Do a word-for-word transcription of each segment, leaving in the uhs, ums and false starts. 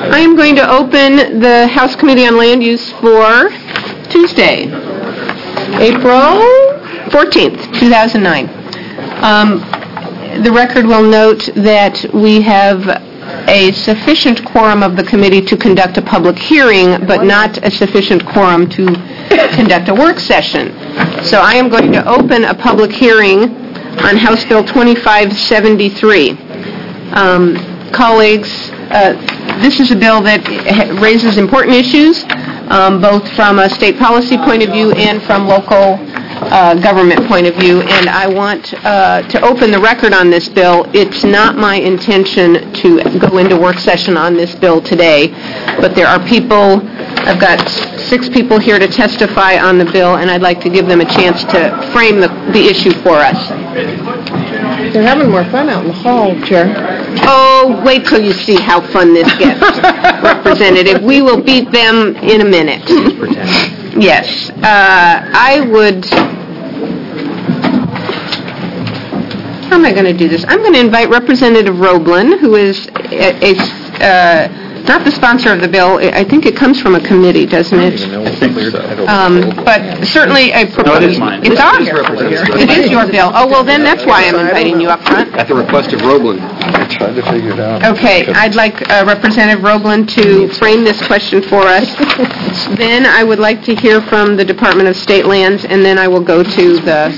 I am going to open the House Committee on Land Use for Tuesday, April fourteenth, two thousand nine. Um, the record will note that we have a sufficient quorum of the committee to conduct a public hearing, but not a sufficient quorum to conduct a work session. So I am going to open a public hearing on House Bill twenty-five seventy-three. Um, colleagues, uh, this is a bill that raises important issues, um, both from a state policy point of view and from local uh, government point of view, and I want uh, to open the record on this bill. It's not my intention to go into work session on this bill today, but there are people, I've got six people here to testify on the bill, and I'd like to give them a chance to frame the, the issue for us. They're having more fun out in the hall, Chair. Oh, wait till you see how fun this gets, Representative. We will beat them in a minute. Yes. Uh, I would... How am I going to do this? I'm going to invite Representative Roblin, who is a... a uh, not the sponsor of the bill. I think it comes from a committee, doesn't it? Um, but certainly a proposal. No, it is mine. It's ours. It is your bill. Oh, well, then that's why I'm inviting you up front. At the request of Roblin. I tried to figure it out. Okay, I'd like uh, Representative Roblin to frame this question for us. Then I would like to hear from the Department of State Lands, and then I will go to the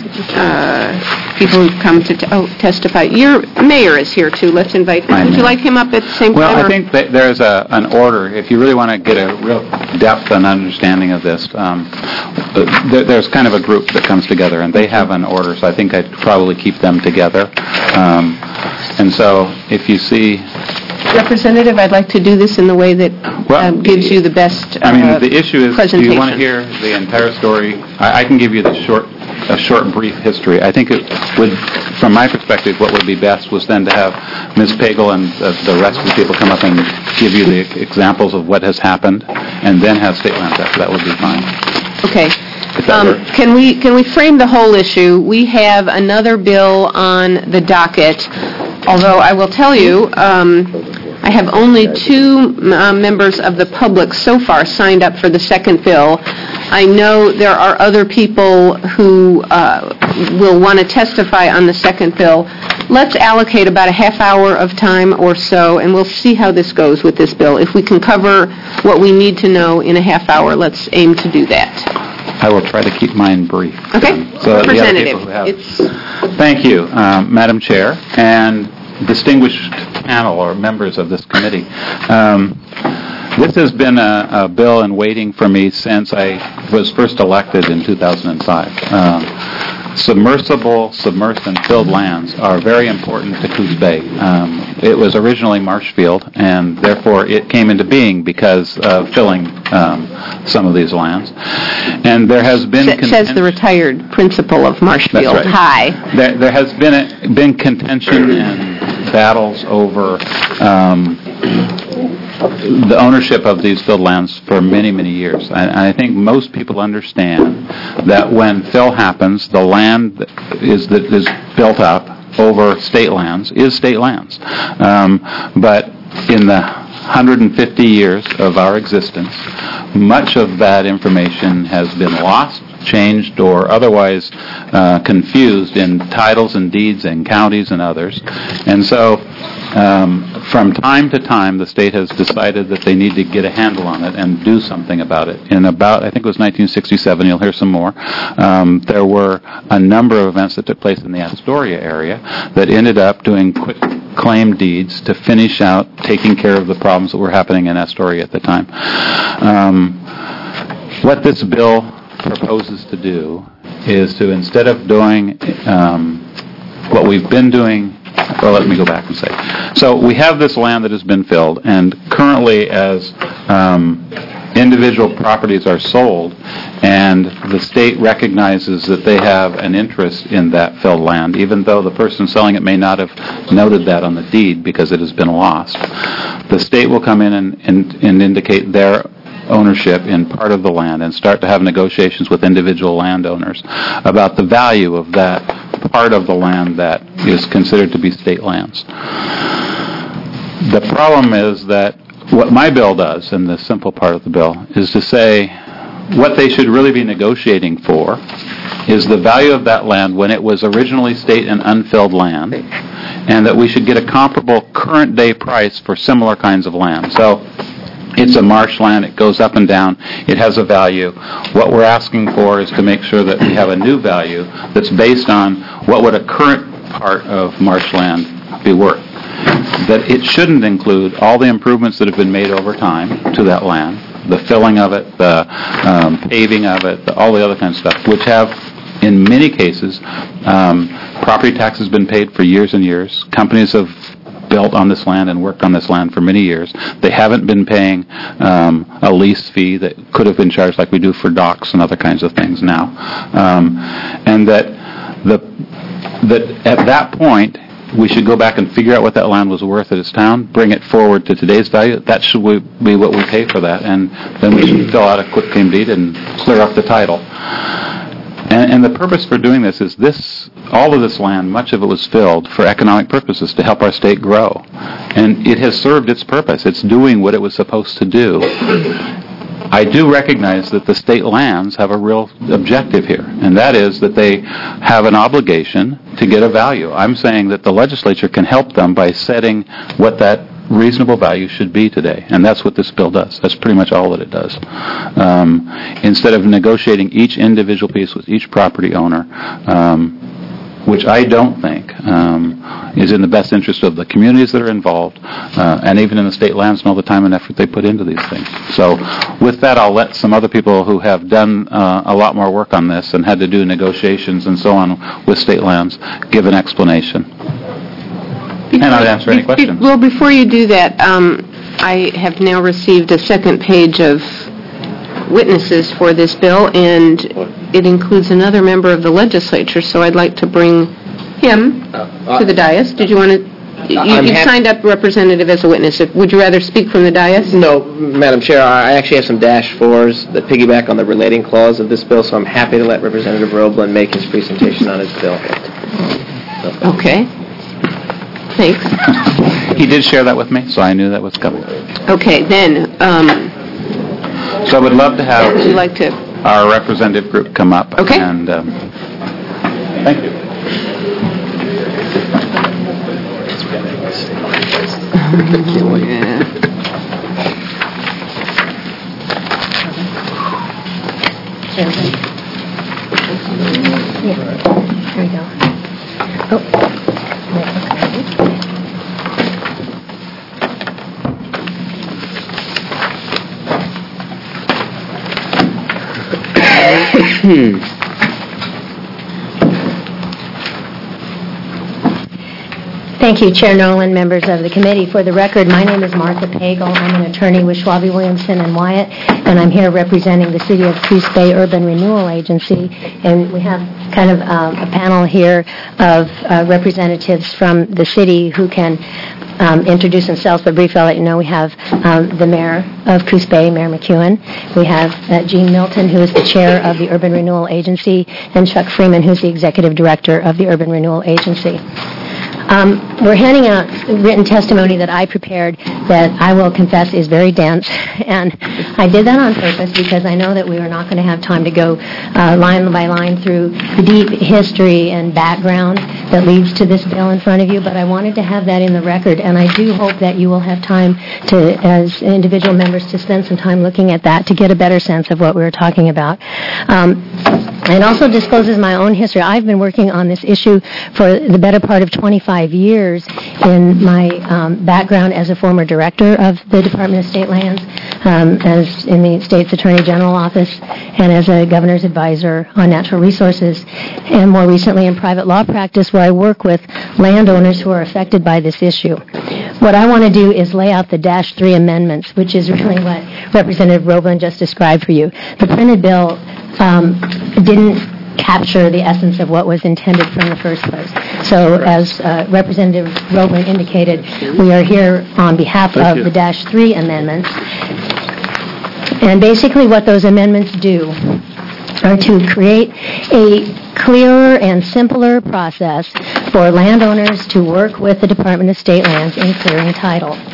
uh, people who've come to t- oh, testify. Your mayor is here, too. Let's invite him. Would you like him up at the same well, time? Well, I think that there's a, an order. If you really want to get a real depth and understanding of this, um, there, there's kind of a group that comes together, and they have an order, so I think I'd probably keep them together. Um, and so if you see... Representative, I'd like to do this in the way that well, um, gives you the best uh, I mean, the issue is, do you want to presentation. hear the entire story? I, I can give you the short, a short, brief history. I think it would, from my perspective, what would be best was then to have Miz Pagel and the, the rest of the people come up and give you the examples of what has happened, and then have state lands after. That would be fine. Okay. Um, can we can we frame the whole issue? We have another bill on the docket, although I will tell you, um, I have only two uh, members of the public so far signed up for the second bill. I know there are other people who uh, will want to testify on the second bill. Let's allocate about a half hour of time or so, and we'll see how this goes with this bill. If we can cover what we need to know in a half hour, let's aim to do that. I will try to keep mine brief. Okay. Um, so Representative. It's... Thank you, um, Madam Chair, and distinguished panel or members of this committee. Um, this has been a, a bill in waiting for me since I was first elected in two thousand five. Um, Submersible, submersed, and filled lands are very important to Coos Bay. Um, it was originally Marshfield, and therefore it came into being because of filling um, some of these lands. And there has been... It says the retired principal of Marshfield. That's right. Hi. There, there has been a, been contention and battles over um, the ownership of these filled lands for many, many years. I, I think most people understand that when fill happens, the land is that is built up over state lands is state lands. Um, but in the one hundred fifty years of our existence, much of that information has been lost, changed, or otherwise uh, confused in titles and deeds and counties and others. And so um, from time to time, the state has decided that they need to get a handle on it and do something about it. In about, I think it was nineteen sixty-seven, you'll hear some more, um, there were a number of events that took place in the Astoria area that ended up doing quick claim deeds to finish out taking care of the problems that were happening in Astoria at the time. Um, what this bill proposes to do is to, instead of doing um, what we've been doing, well, let me go back and say. So we have this land that has been filled, and currently as um, individual properties are sold, and the state recognizes that they have an interest in that filled land, even though the person selling it may not have noted that on the deed because it has been lost. The state will come in and, and, and indicate their ownership in part of the land and start to have negotiations with individual landowners about the value of that part of the land that is considered to be state lands. The problem is that what my bill does, and the simple part of the bill, is to say what they should really be negotiating for is the value of that land when it was originally state and unfilled land, and that we should get a comparable current day price for similar kinds of land. So it's a marshland, it goes up and down, it has a value. What we're asking for is to make sure that we have a new value that's based on what would a current part of marshland be worth. That it shouldn't include all the improvements that have been made over time to that land, the filling of it, the um, paving of it, the, all the other kinds of stuff, which have, in many cases, um, property tax has been paid for years and years. Companies have built on this land and worked on this land for many years. They haven't been paying um, a lease fee that could have been charged like we do for docks and other kinds of things now. Um, and that the that at that point, we should go back and figure out what that land was worth at its town, bring it forward to today's value. That should be what we pay for that, and then we should fill out a quitclaim deed and clear up the title. And, and the purpose for doing this is this, all of this land, much of it was filled for economic purposes to help our state grow. And it has served its purpose. It's doing what it was supposed to do. I do recognize that the state lands have a real objective here, and that is that they have an obligation to get a value. I'm saying that the legislature can help them by setting what that reasonable value should be today, and that's what this bill does. That's pretty much all that it does. Um, instead of negotiating each individual piece with each property owner, um, which I don't think um, is in the best interest of the communities that are involved, uh, and even in the state lands and all the time and effort they put into these things. So with that, I'll let some other people who have done uh, a lot more work on this and had to do negotiations and so on with state lands give an explanation. Before, and I'd answer any be, questions. Be, well, before you do that, um, I have now received a second page of witnesses for this bill, and it includes another member of the legislature, so I'd like to bring him Uh, to the dais. Did you want to... You, I'm you've hap- signed up representative as a witness. Would you rather speak from the dais? No, Madam Chair, I actually have some dash fours that piggyback on the relating clause of this bill, so I'm happy to let Representative Roeblen make his presentation on his bill. Okay. Thanks. He did share that with me, so I knew that was coming. Okay, then, um, So I would love to have would you like to... our representative group come up. Okay. And um, thank you. Yeah. There we go. Oh. Hmm. Thank you, Chair Nolan, members of the committee. For the record, my name is Martha Pagel. I'm an attorney with Schwabe, Williamson and Wyatt, and I'm here representing the City of Coos Bay Urban Renewal Agency. And we have kind of um, a panel here of uh, representatives from the city who can um, introduce themselves. But briefly, I'll let you know we have um, the mayor of Coos Bay, Mayor McEwen. We have uh, Jean Milton, who is the chair of the Urban Renewal Agency, and Chuck Freeman, who's the executive director of the Urban Renewal Agency. Um, we're handing out written testimony that I prepared that I will confess is very dense, and I did that on purpose because I know that we are not going to have time to go uh, line by line through the deep history and background that leads to this bill in front of you, but I wanted to have that in the record, and I do hope that you will have time to, as individual members, to spend some time looking at that to get a better sense of what we were talking about. Um, It also discloses my own history. I've been working on this issue for the better part of twenty-five years in my um, background as a former director of the Department of State Lands, um, as in the State's Attorney General Office, and as a governor's advisor on natural resources, and more recently in private law practice where I work with landowners who are affected by this issue. What I want to do is lay out the Dash three amendments, which is really what Representative Roeblen just described for you. The printed bill um, didn't capture the essence of what was intended from the first place. So as uh, Representative Roeblen indicated, we are here on behalf Thank of you. the Dash three amendments. And basically what those amendments do are to create a clearer and simpler process for landowners to work with the Department of State Lands in clearing title.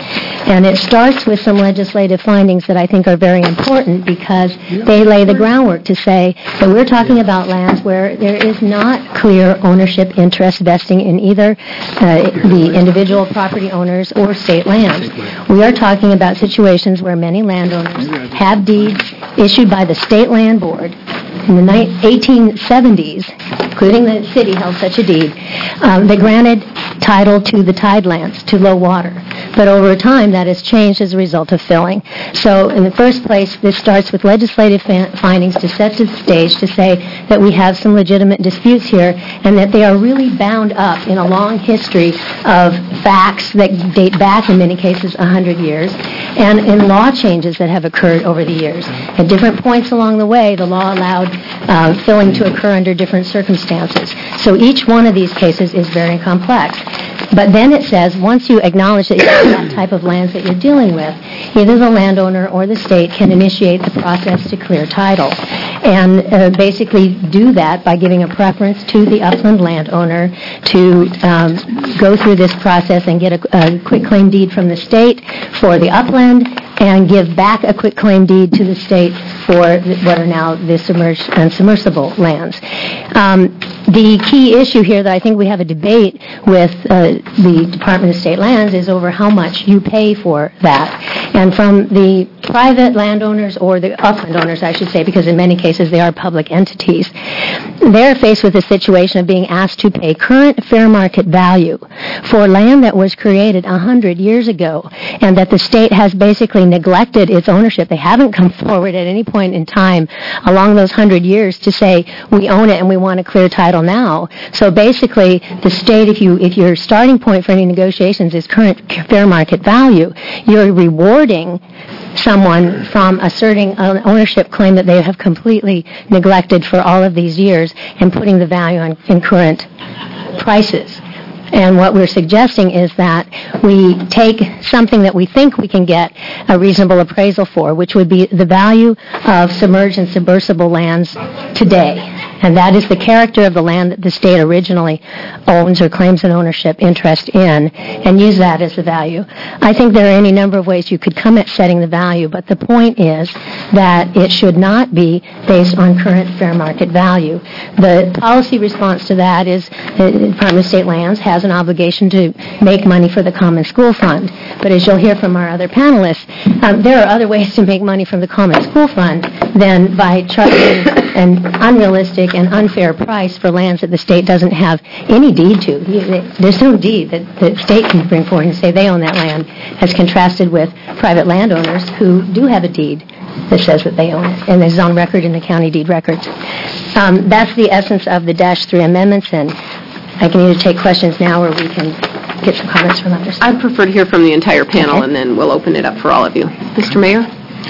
And it starts with some legislative findings that I think are very important because they lay the groundwork to say that we're talking about lands where there is not clear ownership interest vesting in either uh, the individual property owners or state lands. We are talking about situations where many landowners have deeds issued by the State Land Board. In the eighteen seventies, including the city held such a deed, um, they granted title to the tidelands, to low water. But over time, that has changed as a result of filling. So in the first place, this starts with legislative fa- findings to set the stage to say that we have some legitimate disputes here and that they are really bound up in a long history of facts that date back, in many cases, one hundred years, and in law changes that have occurred over the years. At different points along the way, the law allowed uh, filling to occur under different circumstances. So each one of these cases is very complex. But then it says, once you acknowledge that you have that type of lands that you're dealing with, either the landowner or the state can initiate the process to clear title. And uh, basically do that by giving a preference to the upland landowner to um, go through this process and get a, a quitclaim deed from the state for the upland and give back a quitclaim deed to the state for what are now the submerged and submersible lands. Um, the key issue here that I think we have a debate with uh, the Department of State Lands is over how much you pay for that. And from the private landowners, or the upland owners, I should say, because in many cases they are public entities, they're faced with a situation of being asked to pay current fair market value for land that was created one hundred years ago and that the state has basically neglected its ownership. They haven't come forward at any point in time along those one hundred years to say, we own it and we want to clear title now. So basically, the state, if you if your starting point for any negotiations is current fair market value, you're rewarding someone from asserting an ownership claim that they have completely neglected for all of these years and putting the value on in current prices. And what we're suggesting is that we take something that we think we can get a reasonable appraisal for, which would be the value of submerged and submersible lands today. And that is the character of the land that the state originally owns or claims an ownership interest in, and use that as the value. I think there are any number of ways you could come at setting the value, but the point is that it should not be based on current fair market value. The policy response to that is the Department of State Lands has an obligation to make money for the Common School Fund. But as you'll hear from our other panelists, um, there are other ways to make money from the Common School Fund than by charging an unrealistic and unfair price for lands that the state doesn't have any deed to. There's no deed that the state can bring forward and say they own that land, as contrasted with private landowners who do have a deed that says that they own it, and is on record in the county deed records. Um, that's the essence of the Dash three amendments, and I can either take questions now or we can get some comments from others. I'd prefer to hear from the entire panel, Okay. and then we'll open it up for all of you. Mister Mayor?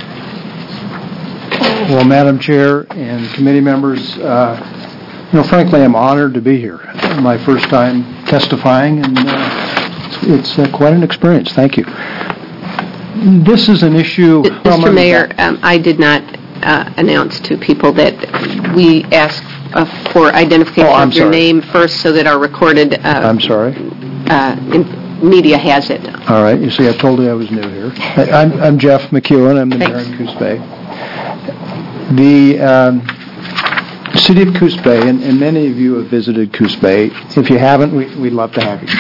Well, Madam Chair and committee members, uh, you know, frankly, I'm honored to be here. My first time testifying, and uh, it's uh, quite an experience. Thank you. This is an issue... Mister Mayor, um, I did not uh, announce to people that we ask uh, for identification Oh, I'm of your sorry. name first so that our recorded uh, I'm sorry. uh, in media has it. All right. You see, I told you I was new here. I- I'm, I'm Jeff McEwen. I'm the mayor Thanks. in Coos Bay. The um, city of Coos Bay, and, and many of you have visited Coos Bay. If you haven't, we, we'd love to have you.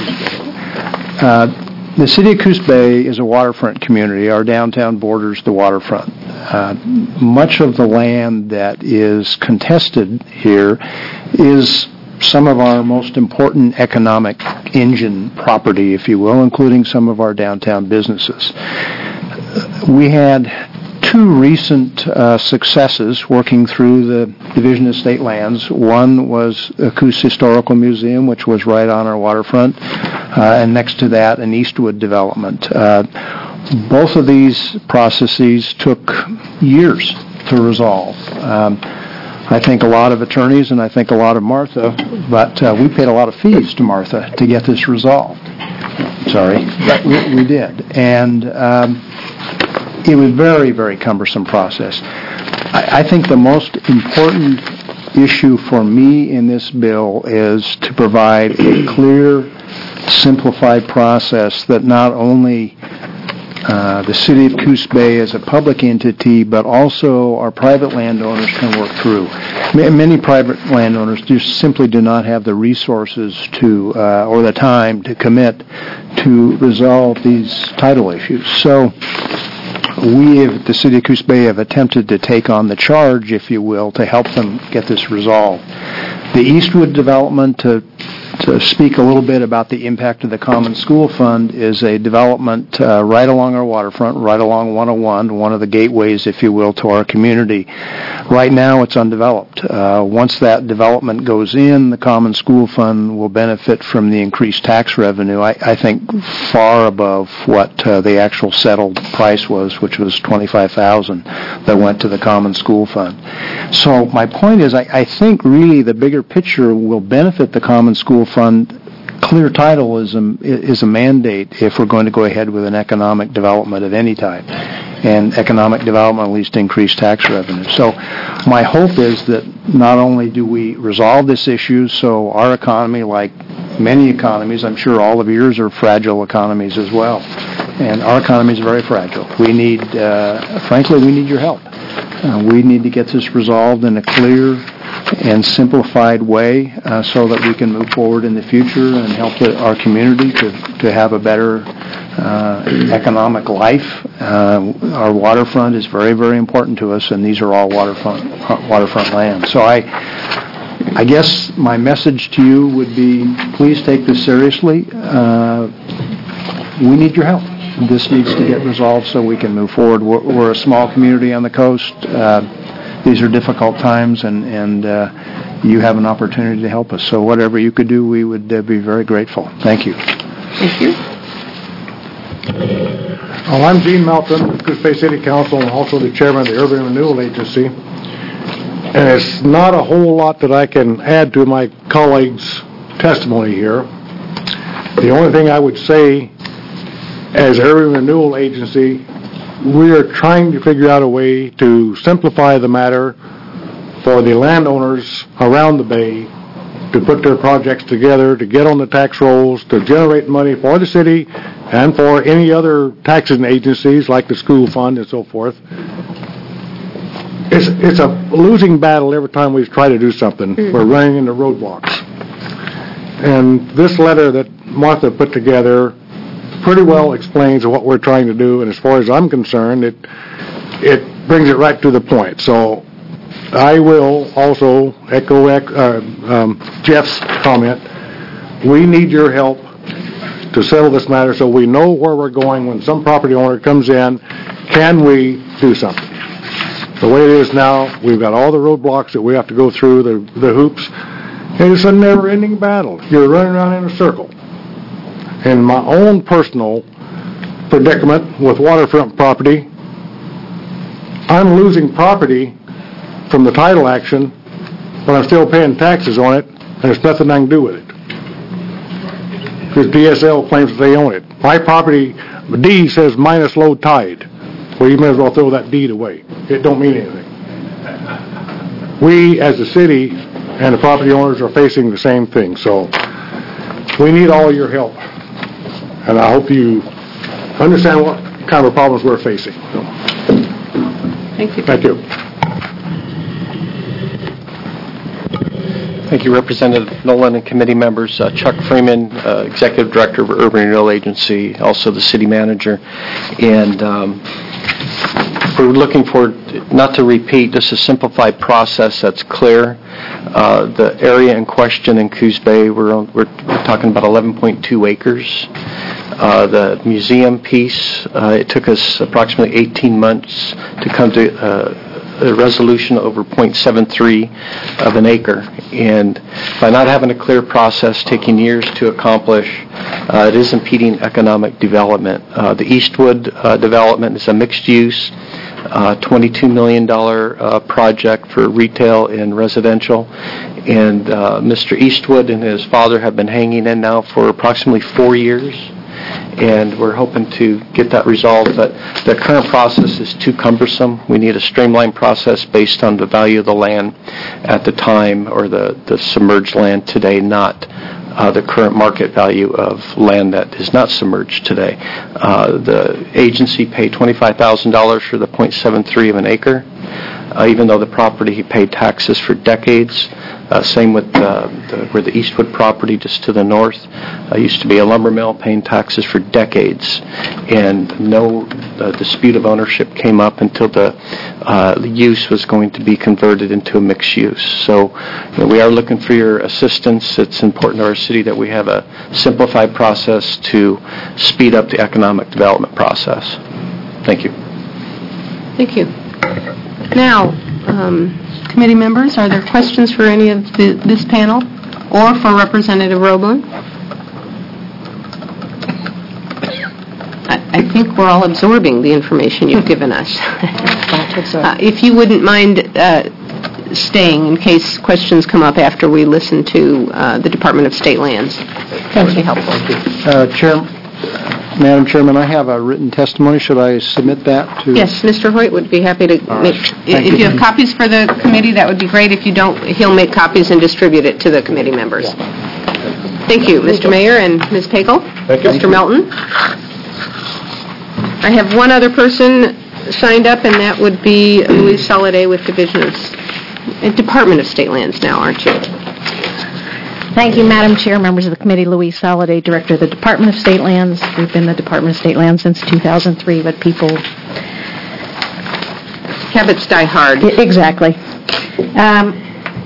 uh, the city of Coos Bay is a waterfront community. Our downtown borders the waterfront. Uh, much of the land that is contested here is some of our most important economic engine property, if you will, including some of our downtown businesses. We had two recent uh, successes working through the Division of State Lands. One was the Coos Historical Museum, which was right on our waterfront, uh, and next to that, an Eastwood development. Uh, both of these processes took years to resolve. Um, I think a lot of attorneys, and I think a lot of Martha, but uh, we paid a lot of fees to Martha to get this resolved. Sorry, but we, we did. And um, it was a very, very cumbersome process. I, I think the most important issue for me in this bill is to provide a clear, simplified process that not only uh, the city of Coos Bay as a public entity, but also our private landowners can work through. Ma- Many private landowners just simply do not have the resources to, uh, or the time to commit to resolve these title issues. So we, at the city of Coos Bay, have attempted to take on the charge, if you will, to help them get this resolved. The Eastwood development, to to speak a little bit about the impact of the Common School Fund, is a development uh, right along our waterfront, right along one oh one, one of the gateways, if you will, to our community. Right now, it's undeveloped. Uh, once that development goes in, the Common School Fund will benefit from the increased tax revenue, I, I think far above what uh, the actual settled price was, which was twenty-five thousand dollars that went to the Common School Fund. So my point is, I, I think really the bigger picture will benefit the Common School Fund. Clear title is a, is a mandate if we're going to go ahead with an economic development of any type. And economic development leads to increased tax revenue. So my hope is that not only do we resolve this issue so our economy, like many economies, I'm sure all of yours are fragile economies as well, and our economy is very fragile. We need, uh, frankly, we need your help. Uh, we need to get this resolved in a clear and simplified way uh, so that we can move forward in the future and help the, our community to, to have a better uh, economic life. Uh, our waterfront is very, very important to us, and these are all waterfront waterfront land. So I, I guess my message to you would be, please take this seriously. Uh, we need your help. This needs to get resolved so we can move forward. We're, we're a small community on the coast. Uh, these are difficult times, and, and uh, you have an opportunity to help us. So whatever you could do, we would uh, be very grateful. Thank you. Thank you. Well, I'm Gene Melton, Coos Bay City Council, and also the chairman of the Urban Renewal Agency. And it's not a whole lot that I can add to my colleagues' testimony here. The only thing I would say, as Urban Renewal Agency, we are trying to figure out a way to simplify the matter for the landowners around the bay to put their projects together, to get on the tax rolls, to generate money for the city and for any other taxing agencies like the school fund and so forth. It's, it's a losing battle every time we try to do something. Mm. We're running into roadblocks. And this letter that Martha put together pretty well explains what we're trying to do, and as far as I'm concerned, it it brings it right to the point. So I will also echo uh, um, Jeff's comment. We need your help to settle this matter so we know where we're going when some property owner comes in. Can we do something? The way it is now, we've got all the roadblocks that we have to go through, the, the hoops, and it's a never-ending battle. You're running around in a circle. In my own personal predicament with waterfront property, I'm losing property from the title action, but I'm still paying taxes on it, and there's nothing I can do with it. Because D S L claims that they own it. My property deed says minus low tide. Well, you may as well throw that deed away. It don't mean anything. We, as a city, and the property owners are facing the same thing. So we need all your help. And I hope you understand what kind of problems we're facing. So, Thank you. Thank you. Thank you, Representative Nolan and committee members. Uh, Chuck Freeman, uh, Executive Director of Urban Renewal Agency, also the City Manager. And um, we're looking for, not to repeat, just a simplified process that's clear. Uh, the area in question in Coos Bay, we're, on, we're talking about eleven point two acres. Uh, the museum piece, uh, it took us approximately eighteen months to come to uh, a resolution over zero point seven three of an acre. And by not having a clear process, taking years to accomplish, uh, it is impeding economic development. Uh, the Eastwood uh, development is a mixed use, uh, twenty-two million dollars uh, project for retail and residential. And uh, Mister Eastwood and his father have been hanging in now for approximately four years. And we're hoping to get that resolved, but the current process is too cumbersome. We need a streamlined process based on the value of the land at the time, or the, the submerged land today, not uh, the current market value of land that is not submerged today. Uh, the agency paid twenty-five thousand dollars for the point seven three of an acre, uh, even though the property he paid taxes for decades. Uh, same with uh, the, where the Eastwood property just to the north uh, used to be a lumber mill paying taxes for decades, and no uh, dispute of ownership came up until the, uh, the use was going to be converted into a mixed use. So you know, we are looking for your assistance. It's important to our city that we have a simplified process to speed up the economic development process. Thank you. Thank you. Now, um, committee members, are there questions for any of the, this panel or for Representative Roeblen? I, I think we're all absorbing the information you've given us. uh, if you wouldn't mind uh, staying in case questions come up after we listen to uh, the Department of State Lands, that would be helpful. Uh, Chair, Madam Chairman, I have a written testimony. Should I submit that to? Yes, Mister Hoyt would be happy to All make, right. if Thank you you. have copies for the committee, that would be great. If you don't, he'll make copies and distribute it to the committee members. Thank you, Mister Mayor and Miz Pagel. Thank you. Mister Melton. I have one other person signed up, and that would be Louise Soliday with Division of, uh, Department of State Lands now, aren't you? Thank you, Madam Chair, members of the committee. Louise Soliday, Director of the Department of State Lands. We've been the Department of State Lands since two thousand three, but people... Habits die hard. Exactly. Um,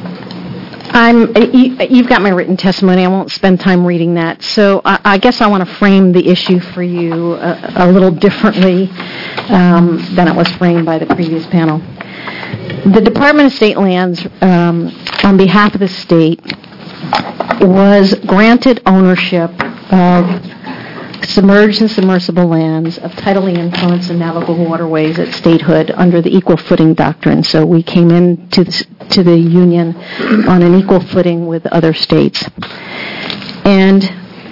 I'm, you, you've got my written testimony. I won't spend time reading that. So I, I guess I want to frame the issue for you a, a little differently um, than it was framed by the previous panel. The Department of State Lands, um, on behalf of the state, was granted ownership of submerged and submersible lands of tidally influenced and navigable waterways at statehood under the equal footing doctrine. So we came into the, to the Union on an equal footing with other states. And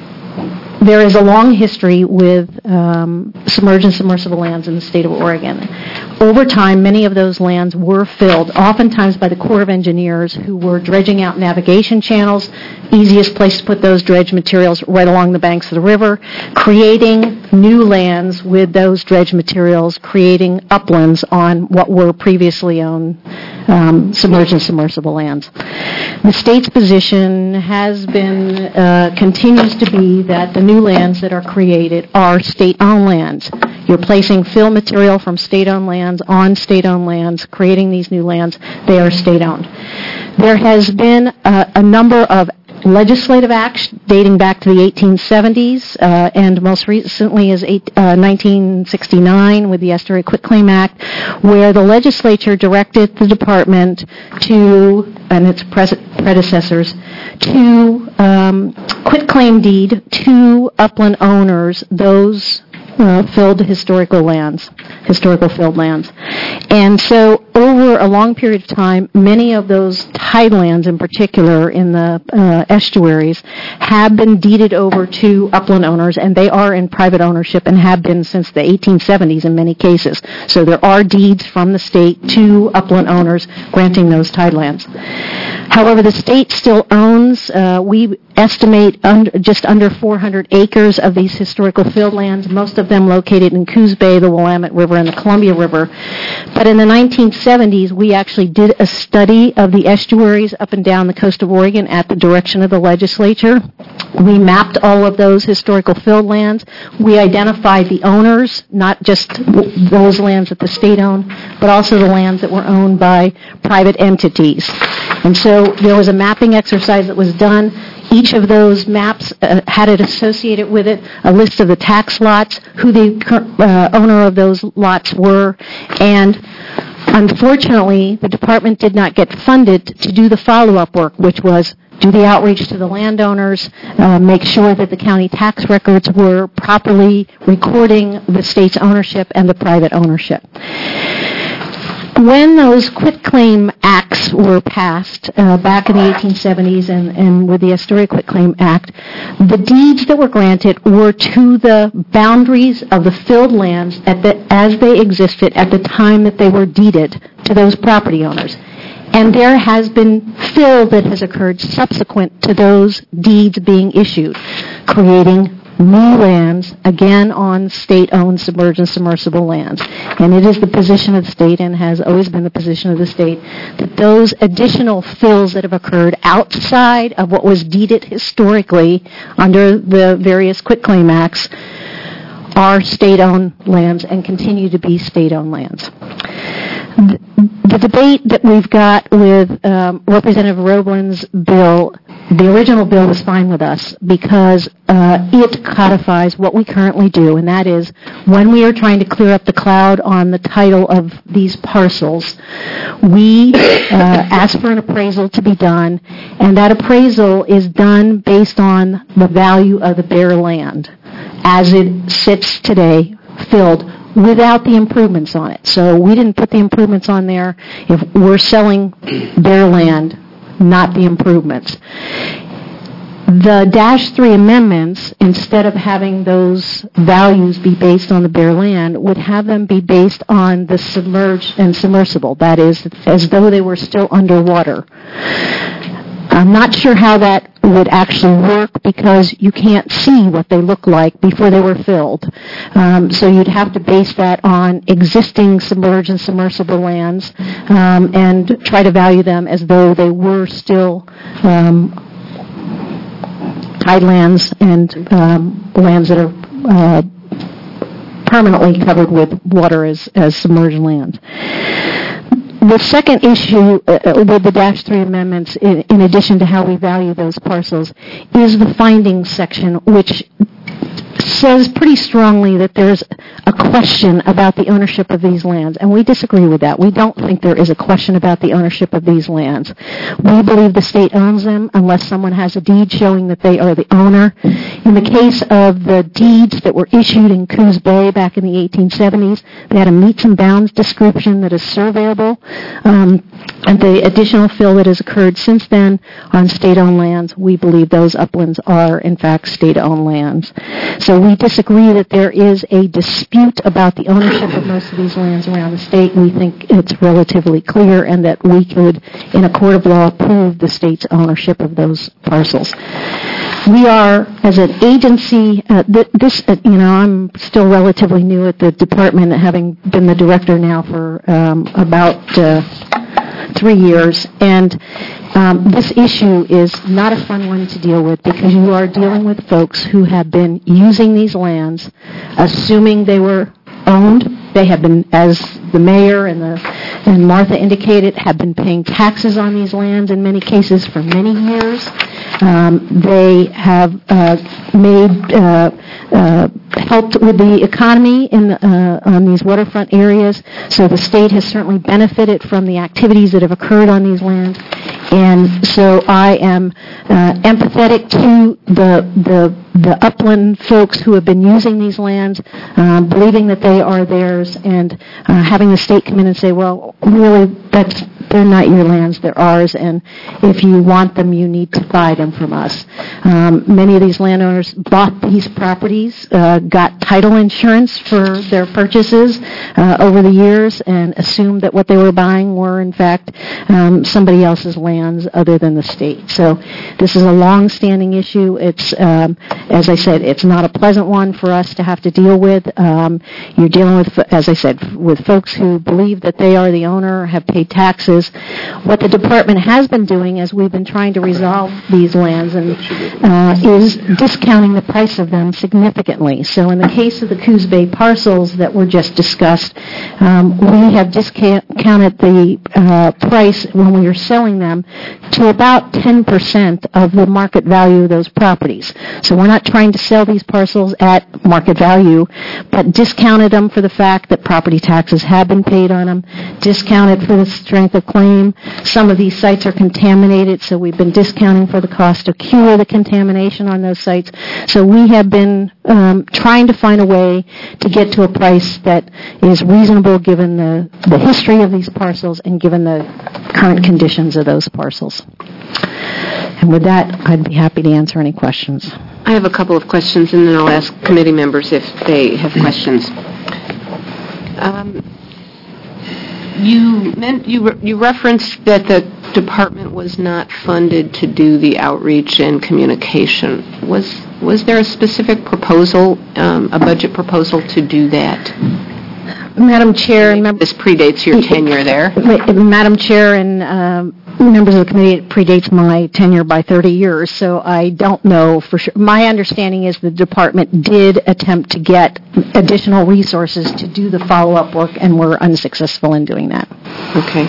there is a long history with um, submerged and submersible lands in the state of Oregon. Over time, many of those lands were filled, oftentimes by the Corps of Engineers, who were dredging out navigation channels. Easiest place to put those dredge materials right along the banks of the river, creating new lands with those dredge materials, creating uplands on what were previously owned um, submerged and submersible lands. The state's position has been, uh, continues to be that the new lands that are created are state-owned lands. You're placing fill material from state-owned lands on state-owned lands, creating these new lands. They are state-owned. There has been a, a number of legislative acts dating back to the eighteen seventies, uh, and most recently is eight, uh, nineteen sixty-nine with the Estuary Quitclaim Act, where the legislature directed the department to, and its pre- predecessors, to um, quitclaim deed to upland owners those Uh, filled historical lands, historical filled lands. And so over a long period of time, many of those tidelands in particular in the uh, estuaries have been deeded over to upland owners, and they are in private ownership and have been since the eighteen seventies in many cases. So there are deeds from the state to upland owners granting those tidelands. However, the state still owns, uh, we estimate under, just under four hundred acres of these historical field lands, most of them located in Coos Bay, the Willamette River, and the Columbia River. But in the nineteen seventies, we actually did a study of the estuaries up and down the coast of Oregon at the direction of the legislature. We mapped all of those historical field lands. We identified the owners, not just those lands that the state owned, but also the lands that were owned by private entities. And so there was a mapping exercise that was done. Each of those maps uh, had it associated with it, a list of the tax lots, who the uh, owner of those lots were, and unfortunately, the department did not get funded to do the follow-up work, which was do the outreach to the landowners, uh, make sure that the county tax records were properly recording the state's ownership and the private ownership. When those quitclaim acts were passed uh, back in the eighteen seventies and, and with the Estuary Quitclaim Act, the deeds that were granted were to the boundaries of the filled lands at the, as they existed at the time that they were deeded to those property owners. And there has been fill that has occurred subsequent to those deeds being issued, creating new lands, again on state-owned submerged and submersible lands. And it is the position of the state, and has always been the position of the state, that those additional fills that have occurred outside of what was deeded historically under the various quitclaim acts are state-owned lands and continue to be state-owned lands. The debate that we've got with um, Representative Roblin's bill, the original bill was fine with us because uh, it codifies what we currently do, and that is when we are trying to clear up the cloud on the title of these parcels, we uh, ask for an appraisal to be done, and that appraisal is done based on the value of the bare land as it sits today, filled without the improvements on it. So we didn't put the improvements on there if we're selling bare land, not the improvements. The Dash three amendments, instead of having those values be based on the bare land, would have them be based on the submerged and submersible. That is, as though they were still underwater. I'm not sure how that would actually work because you can't see what they look like before they were filled. Um, so you'd have to base that on existing submerged and submersible lands um, and try to value them as though they were still um, tidelands and um, lands that are uh, permanently covered with water as, as submerged land. The second issue uh, with the Dash three amendments, in, in addition to how we value those parcels, is the findings section, which says pretty strongly that there's a question about the ownership of these lands, and we disagree with that. We don't think there is a question about the ownership of these lands. We believe the state owns them unless someone has a deed showing that they are the owner. In the case of the deeds that were issued in Coos Bay back in the eighteen seventies, they had a meets and bounds description that is surveyable, um, and the additional fill that has occurred since then on state-owned lands, we believe those uplands are, in fact, state-owned lands. So we disagree that there is a dispute about the ownership of most of these lands around the state. We think it's relatively clear and that we could, in a court of law, prove the state's ownership of those parcels. We are, as an agency, uh, th- this, uh, you know, I'm still relatively new at the department, having been the director now for um, about uh, three years, and Um, this issue is not a fun one to deal with because you are dealing with folks who have been using these lands, assuming they were owned. They have been, as the mayor and the and Martha indicated, have been paying taxes on these lands in many cases for many years. Um, they have uh, made uh, uh, helped with the economy in uh, on these waterfront areas. So the state has certainly benefited from the activities that have occurred on these lands. And so I am uh, empathetic to the the the upland folks who have been using these lands, um, believing that they are theirs, and uh, having the state come in and say, well, really, that's they're not your lands, they're ours, and if you want them, you need to buy them from us. Um, many of these landowners bought these properties, uh, got title insurance for their purchases uh, over the years, and assumed that what they were buying were, in fact, um, somebody else's lands other than the state. So this is a long-standing issue. It's, um, as I said, it's not a pleasant one for us to have to deal with. Um, you're dealing with, as I said, with folks who believe that they are the owner, have paid taxes. What the department has been doing as we've been trying to resolve these lands and uh, is discounting the price of them significantly. So in the case of the Coos Bay parcels that were just discussed, um, we have discounted the uh, price when we were selling them to about ten percent of the market value of those properties. So we're not trying to sell these parcels at market value, but discounted them for the fact that property taxes have been paid on them, discounted for the strength of claim. Some of these sites are contaminated, so we've been discounting for the cost to cure the contamination on those sites. So we have been um, trying to find a way to get to a price that is reasonable given the, the history of these parcels and given the current conditions of those parcels. And with that, I'd be happy to answer any questions. I have a couple of questions, and then I'll ask committee members if they have questions. Um, You meant, you re- you referenced that the department was not funded to do the outreach and communication. Was was there a specific proposal, um, a budget proposal to do that? Madam Chair, and mem- This predates your tenure there. Madam Chair and um, members of the committee, it predates my tenure by thirty years, so I don't know for sure. My understanding is the department did attempt to get additional resources to do the follow-up work, and were unsuccessful in doing that. Okay.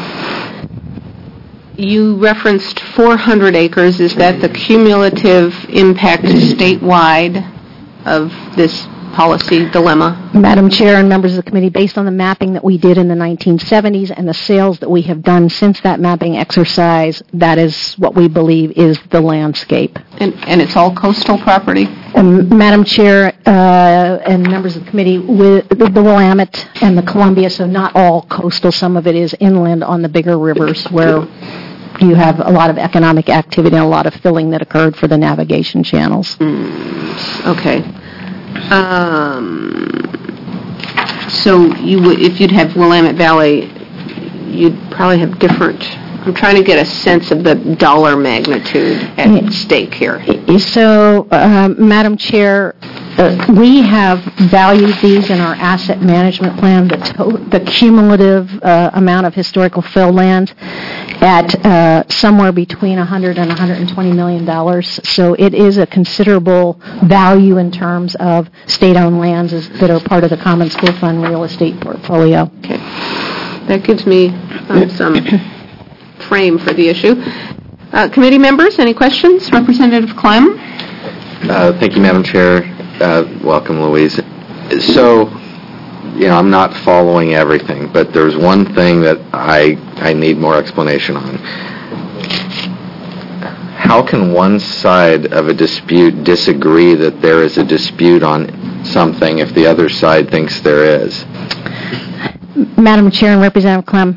You referenced four hundred acres. Is that the cumulative impact statewide of this policy dilemma? Madam Chair and members of the committee, based on the mapping that we did in the nineteen seventies and the sales that we have done since that mapping exercise, that is what we believe is the landscape. And, and it's all coastal property? Um, Madam Chair uh, and members of the committee, with the, the Willamette and the Columbia, so not all coastal, some of it is inland on the bigger rivers where you have a lot of economic activity and a lot of filling that occurred for the navigation channels. Mm, okay. Um, so you would, if you'd have Willamette Valley, you'd probably have different. I'm trying to get a sense of the dollar magnitude at stake here. So, um, Madam Chair, uh, we have valued these in our asset management plan, the, to- the cumulative uh, amount of historical fill land at uh, somewhere between one hundred and one hundred twenty million dollars. So it is a considerable value in terms of state-owned lands as, that are part of the Common School Fund real estate portfolio. Okay. That gives me um, some frame for the issue. Uh, committee members, any questions? Representative Clem? Uh, thank you, Madam Chair. Uh, welcome, Louise. So, you know, I'm not following everything, but there's one thing that I I need more explanation on. How can one side of a dispute disagree that there is a dispute on something if the other side thinks there is? Madam Chair and Representative Clem,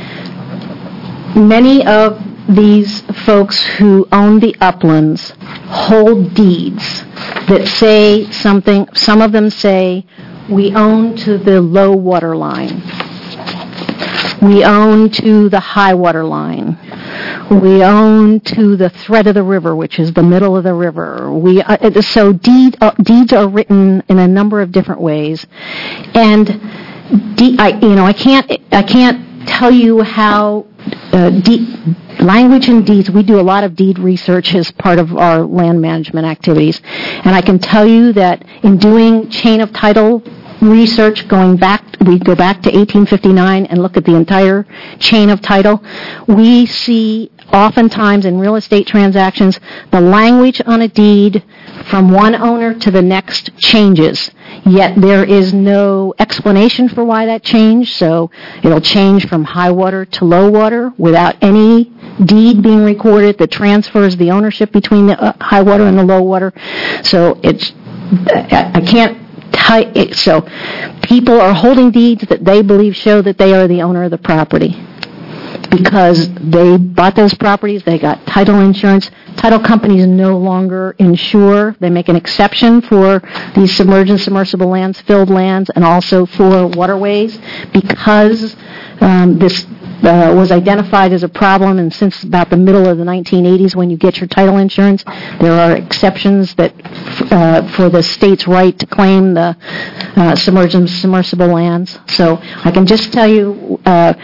many of these folks who own the uplands hold deeds that say something. Some of them say, we own to the low water line. We own to the high water line. We own to the thread of the river, which is the middle of the river. We uh, so deed, uh, deeds are written in a number of different ways, and de- I, you know I can't I can't tell you how uh, de- language and deeds. We do a lot of deed research as part of our land management activities, and I can tell you that in doing chain of title research, going back, we go back to eighteen fifty-nine and look at the entire chain of title, we see oftentimes in real estate transactions, the language on a deed from one owner to the next changes, yet there is no explanation for why that changed, so it'll change from high water to low water without any deed being recorded that transfers the ownership between the uh, high water and the low water. So it's, I, I can't tie it, so people are holding deeds that they believe show that they are the owner of the property, because they bought those properties, they got title insurance. Title companies no longer insure. They make an exception for these submerged and submersible lands, filled lands, and also for waterways, because um, this uh, was identified as a problem, and since about the middle of the nineteen eighties, when you get your title insurance, there are exceptions that uh, for the state's right to claim the uh, submerged and submersible lands. So I can just tell you, uh,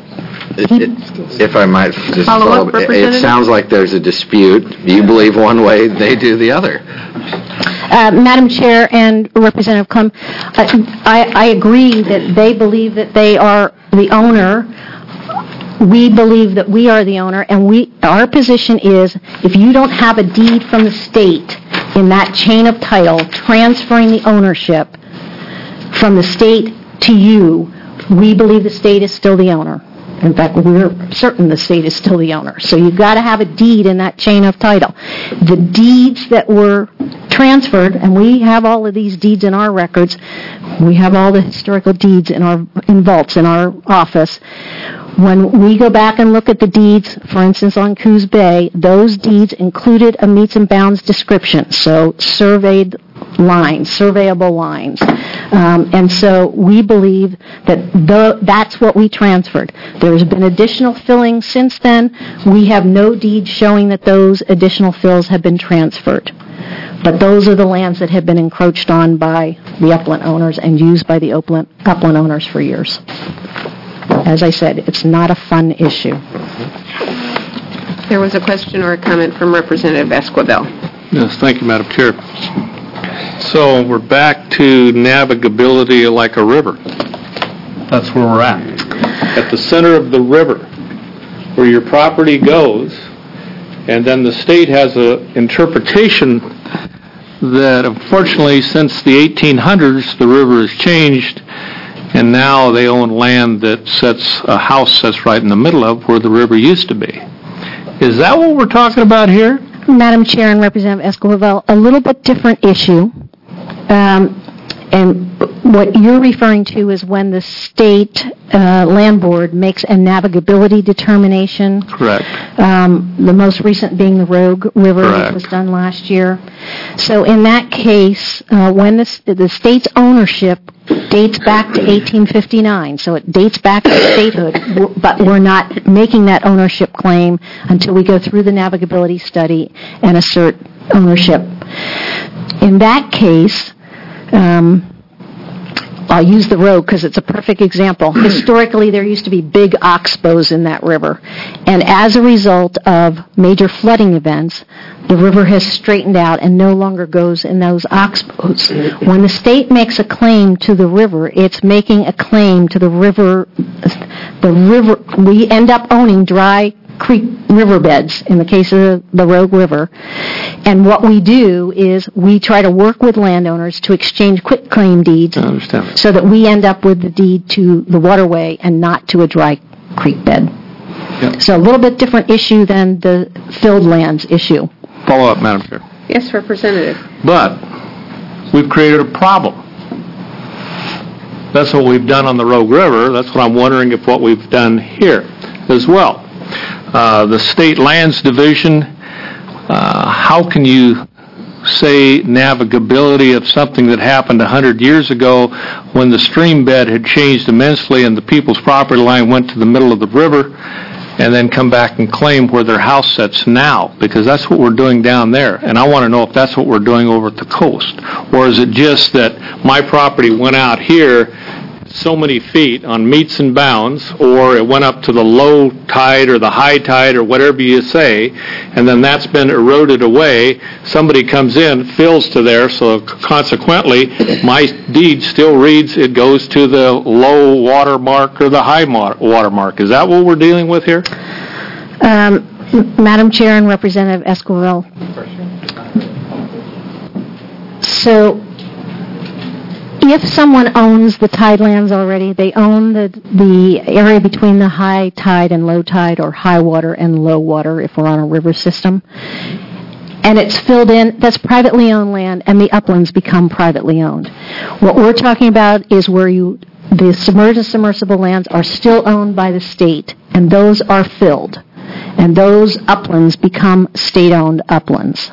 If I might just follow follow, up, it, it sounds like there's a dispute. You believe one way, they do the other. Uh, Madam Chair and Representative Clem, I, I agree that they believe that they are the owner. We believe that we are the owner, and we our position is if you don't have a deed from the state in that chain of title transferring the ownership from the state to you, we believe the state is still the owner. In fact, we're certain the state is still the owner. So you've got to have a deed in that chain of title. The deeds that were transferred, and we have all of these deeds in our records, we have all the historical deeds in our in vaults in our office. When we go back and look at the deeds, for instance, on Coos Bay, those deeds included a meets and bounds description, so surveyed lines, surveyable lines. Um, and so we believe that the, that's what we transferred. There's been additional filling since then. We have no deed showing that those additional fills have been transferred. But those are the lands that have been encroached on by the upland owners and used by the upland, upland owners for years. As I said, it's not a fun issue. There was a question or a comment from Representative Esquivel. Yes, thank you, Madam Chair. So we're back to navigability like a river. That's where we're at. At the center of the river, where your property goes, and then the state has an interpretation that unfortunately since the eighteen hundreds the river has changed, and now they own land that sets a house that's right in the middle of where the river used to be. Is that what we're talking about here? Madam Chair and Representative Esquivel, a little bit different issue. Um, and what you're referring to is when the state uh, land board makes a navigability determination. Correct. Um, the most recent being the Rogue River, Correct. which was done last year. So in that case, uh, when the, the state's ownership dates back to eighteen fifty-nine, so it dates back to statehood, w- but we're not making that ownership claim until we go through the navigability study and assert ownership. In that case, um, I'll use the Rogue because it's a perfect example. Historically, there used to be big oxbows in that river, and as a result of major flooding events, the river has straightened out and no longer goes in those oxbows. When the state makes a claim to the river, it's making a claim to the river. The river, we end up owning dry creek riverbeds in the case of the Rogue River. And what we do is we try to work with landowners to exchange quitclaim deeds I understand. so that we end up with the deed to the waterway and not to a dry creek bed. Yep. So a little bit different issue than the filled lands issue. Follow up, Madam Chair. Yes, Representative. But we've created a problem. That's what we've done on the Rogue River. That's what I'm wondering if what we've done here as well. Uh, the State Lands Division, uh, how can you say navigability of something that happened one hundred years ago when the stream bed had changed immensely and the people's property line went to the middle of the river, and then come back and claim where their house sits now, because that's what we're doing down there. And I want to know if that's what we're doing over at the coast. Or is it just that my property went out here so many feet on meets and bounds, or it went up to the low tide or the high tide or whatever you say, and then that's been eroded away. Somebody comes in, fills to there, so consequently my deed still reads it goes to the low water mark or the high water mark. Is that what we're dealing with here? Um, Madam Chair and Representative Esquivel. So if someone owns the tidelands already, they own the the area between the high tide and low tide, or high water and low water if we're on a river system, and it's filled in, that's privately owned land, and the uplands become privately owned. What we're talking about is where you the submerged and submersible lands are still owned by the state, and those are filled, and those uplands become state-owned uplands.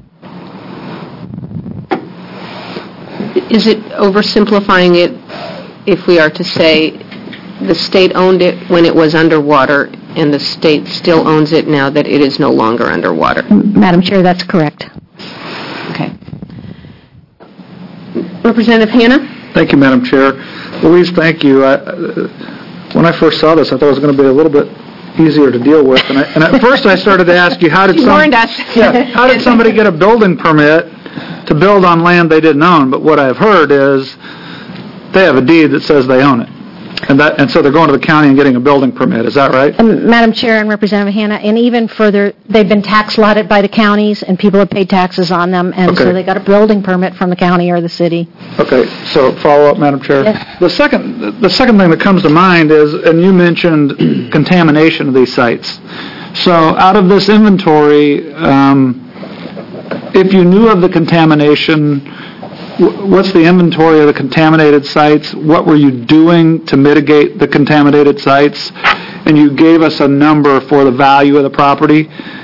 Is it oversimplifying it if we are to say the state owned it when it was underwater and the state still owns it now that it is no longer underwater? Madam Chair, that's correct. Okay. Representative Hanna? Thank you, Madam Chair. Louise, thank you. I, uh, when I first saw this, I thought it was going to be a little bit easier to deal with. And, I, and at first I started to ask you, how did, You some, warned us. yeah, how did somebody get a building permit to build on land they didn't own? But what I've heard is they have a deed that says they own it. And that, and so they're going to the county and getting a building permit. Is that right? Um, Madam Chair and Representative Hanna, and even further, they've been tax lotted by the counties, and people have paid taxes on them, and Okay. so they got a building permit from the county or the city. Okay, so follow up, Madam Chair. Yes. The second, the second thing that comes to mind is, and you mentioned contamination of these sites. So out of this inventory, um, if you knew of the contamination, wh- what's the inventory of the contaminated sites? What were you doing to mitigate the contaminated sites? And you gave us a number for the value of the property.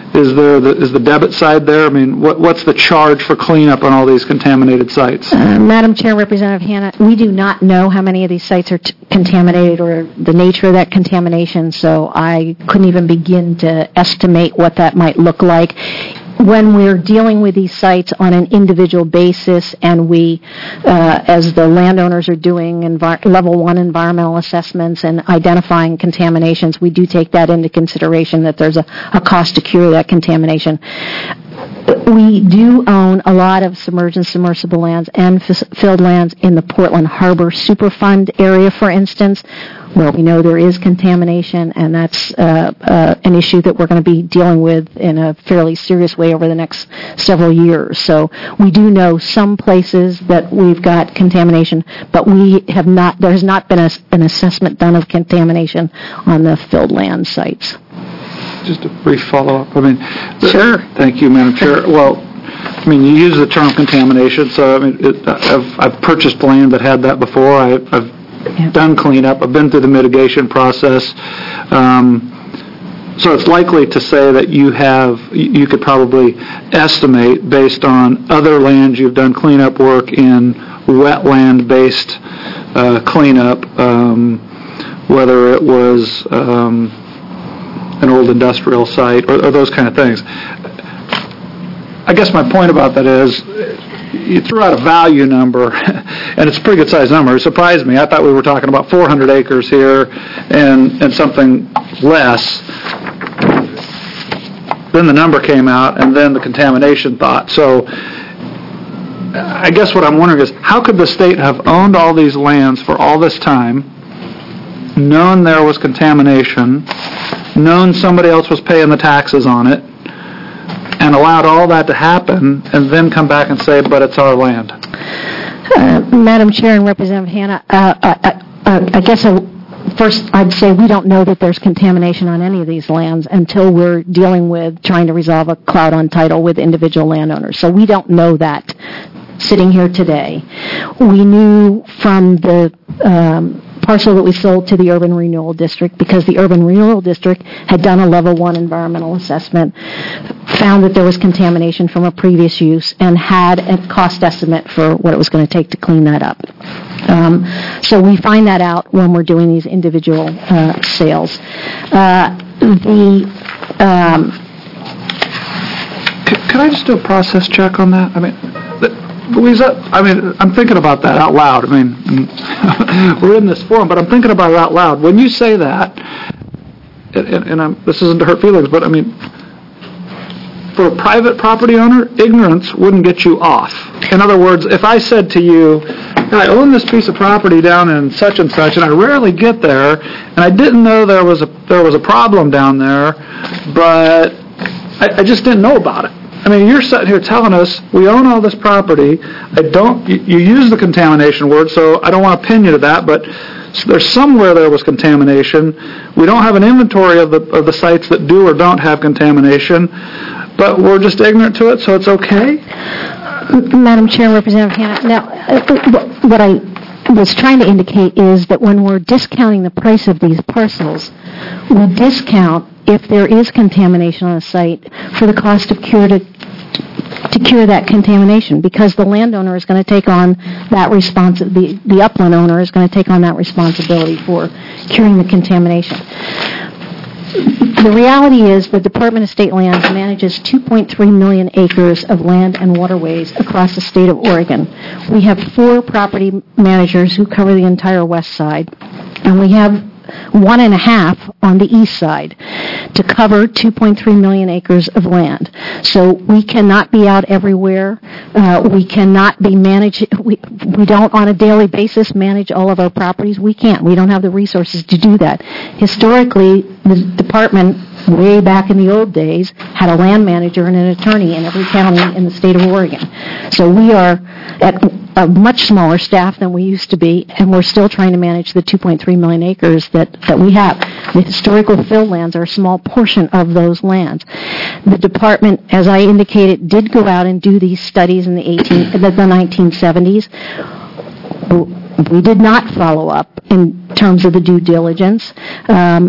Is there, the, is the debit side there? I mean, what, what's the charge for cleanup on all these contaminated sites? Uh, Madam Chair, Representative Hanna, we do not know how many of these sites are t- contaminated or the nature of that contamination, so I couldn't even begin to estimate what that might look like. When we're dealing with these sites on an individual basis and we, uh, as the landowners are doing envi- level one environmental assessments and identifying contaminations, we do take that into consideration that there's a, a cost to cure that contamination. We do own a lot of submerged and submersible lands and f- filled lands in the Portland Harbor Superfund area, for instance, where we know there is contamination, and that's uh, uh, an issue that we're going to be dealing with in a fairly serious way over the next several years. So we do know some places that we've got contamination, but we have not. There has not been a, an assessment done of contamination on the filled land sites. Just a brief follow-up. I mean, Sure. Thank you, Madam Chair. Well, I mean, you use the term contamination, so I mean, it, I've, I've purchased land that had that before. I, I've Yeah. done cleanup. I've been through the mitigation process. Um, so it's likely to say that you have, you could probably estimate based on other lands you've done cleanup work in, wetland-based uh, cleanup, um, whether it was um, an old industrial site or, or those kind of things. I guess my point about that is, you threw out a value number, and it's a pretty good-sized number. It surprised me. I thought we were talking about four hundred acres here and, and something less. Then the number came out, and then the contamination thought. So I guess what I'm wondering is, how could the state have owned all these lands for all this time, known there was contamination, known somebody else was paying the taxes on it, and allowed all that to happen, and then come back and say, but it's our land? Uh, Madam Chair and Representative Hanna, uh, I, I, I guess I, first I'd say we don't know that there's contamination on any of these lands until we're dealing with trying to resolve a cloud on title with individual landowners. So we don't know that sitting here today. We knew from the um, parcel that we sold to the Urban Renewal District, because the Urban Renewal District had done a level one environmental assessment, found that there was contamination from a previous use, and had a cost estimate for what it was going to take to clean that up. Um, so we find that out when we're doing these individual uh, sales. Uh, the um, Can, can I just do a process check on that? I mean, the, Louisa, I mean, I'm thinking about that out loud. I mean, we're in this forum, but I'm thinking about it out loud. When you say that, and, and, and I'm, this isn't to hurt feelings, but I mean, for a private property owner, ignorance wouldn't get you off. In other words, if I said to you, I own this piece of property down in such and such, and I rarely get there, and I didn't know there was a there was a problem down there, but I, I just didn't know about it. I mean, you're sitting here telling us we own all this property. I don't. You, you use the contamination word, so I don't want to pin you to that, but there's somewhere there was contamination. We don't have an inventory of the of the sites that do or don't have contamination, but we're just ignorant to it, so it's okay? Madam Chair, Representative Hanna, now, uh, what I was trying to indicate is that when we're discounting the price of these parcels, we discount if there is contamination on a site for the cost of cure to, to cure that contamination, because the landowner is going to take on that responsibility, the, the upland owner is going to take on that responsibility for curing the contamination. The reality is the Department of State Lands manages two point three million acres of land and waterways across the state of Oregon. We have four property managers who cover the entire west side, and we have one and a half on the east side to cover two point three million acres of land. So we cannot be out everywhere. Uh, we cannot be managed. We, we don't on a daily basis manage all of our properties. We can't. We don't have the resources to do that. Historically, the department, way back in the old days, had a land manager and an attorney in every county in the state of Oregon. So we are at a much smaller staff than we used to be, and we're still trying to manage the two point three million acres that, that we have. The historical fill lands are a small portion of those lands. The department, as I indicated, did go out and do these studies in the, eighteen, the, the nineteen seventies. We did not follow up in terms of the due diligence. Um,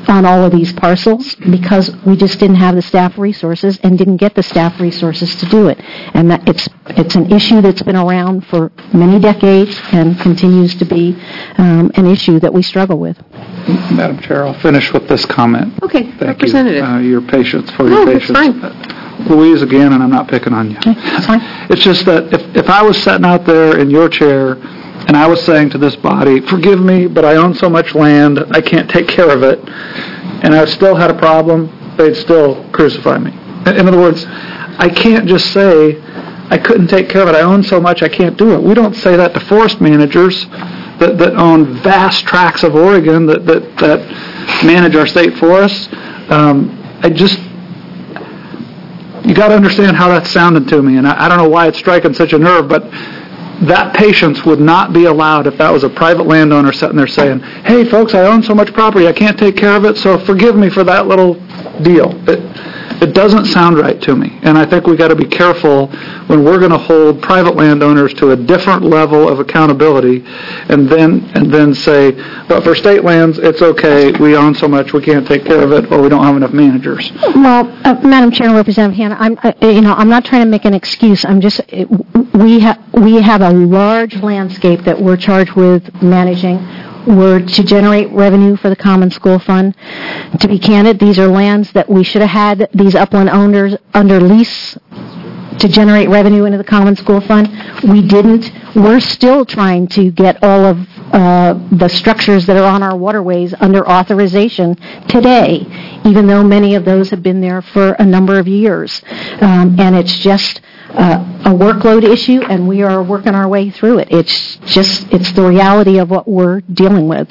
on all of these parcels because we just didn't have the staff resources and didn't get the staff resources to do it. And that it's it's an issue that's been around for many decades and continues to be um, an issue that we struggle with. Madam Chair, I'll finish with this comment. Okay, Thank Representative. you. Uh, your patience, for No, your that's patience. fine. Uh, Louise, again, and I'm not picking on you. That's fine. It's just that if, if I was sitting out there in your chair and I was saying to this body, forgive me, but I own so much land, I can't take care of it, and I still had a problem, they'd still crucify me. In in other words, I can't just say, I couldn't take care of it, I own so much, I can't do it. We don't say that to forest managers that, that own vast tracts of Oregon that, that, that manage our state forests. Um, I just, you got to understand how that's sounding to me, and I, I don't know why it's striking such a nerve, but that patience would not be allowed if that was a private landowner sitting there saying, hey, folks, I own so much property, I can't take care of it, so forgive me for that little deal. It, it doesn't sound right to me, and I think we got to be careful when we're going to hold private landowners to a different level of accountability, and then and then say, but for state lands, it's okay, we own so much, we can't take care of it, or we don't have enough managers. Well, uh, Madam Chair and Representative Hanna, I'm, uh, you know, I'm not trying to make an excuse. I'm just, it, we have we have a large landscape that we're charged with managing. We're to generate revenue for the Common School Fund. To be candid, these are lands that we should have had these upland owners under lease to generate revenue into the Common School Fund. We didn't. We're still trying to get all of uh, the structures that are on our waterways under authorization today, even though many of those have been there for a number of years. Um, and it's just uh, a workload issue, and we are working our way through it. It's just, it's the reality of what we're dealing with.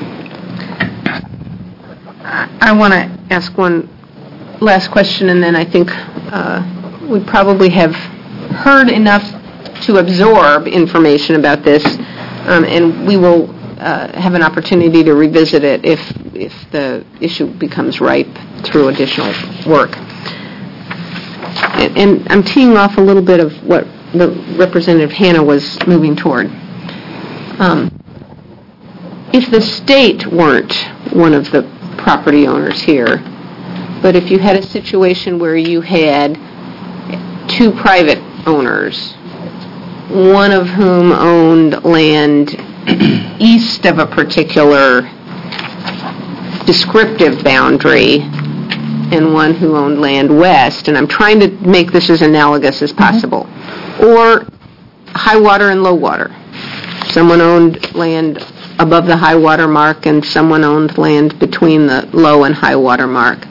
I want to ask one last question, and then I think uh, we probably have heard enough to absorb information about this, um, and we will uh, have an opportunity to revisit it if if the issue becomes ripe through additional work. And, and I'm teeing off a little bit of what the Representative Hanna was moving toward. Um, if the state weren't one of the property owners here, but if you had a situation where you had two private owners, one of whom owned land east of a particular descriptive boundary and one who owned land west, and I'm trying to make this as analogous as possible, mm-hmm. or high water and low water. Someone owned land above the high water mark and someone owned land between the low and high water mark.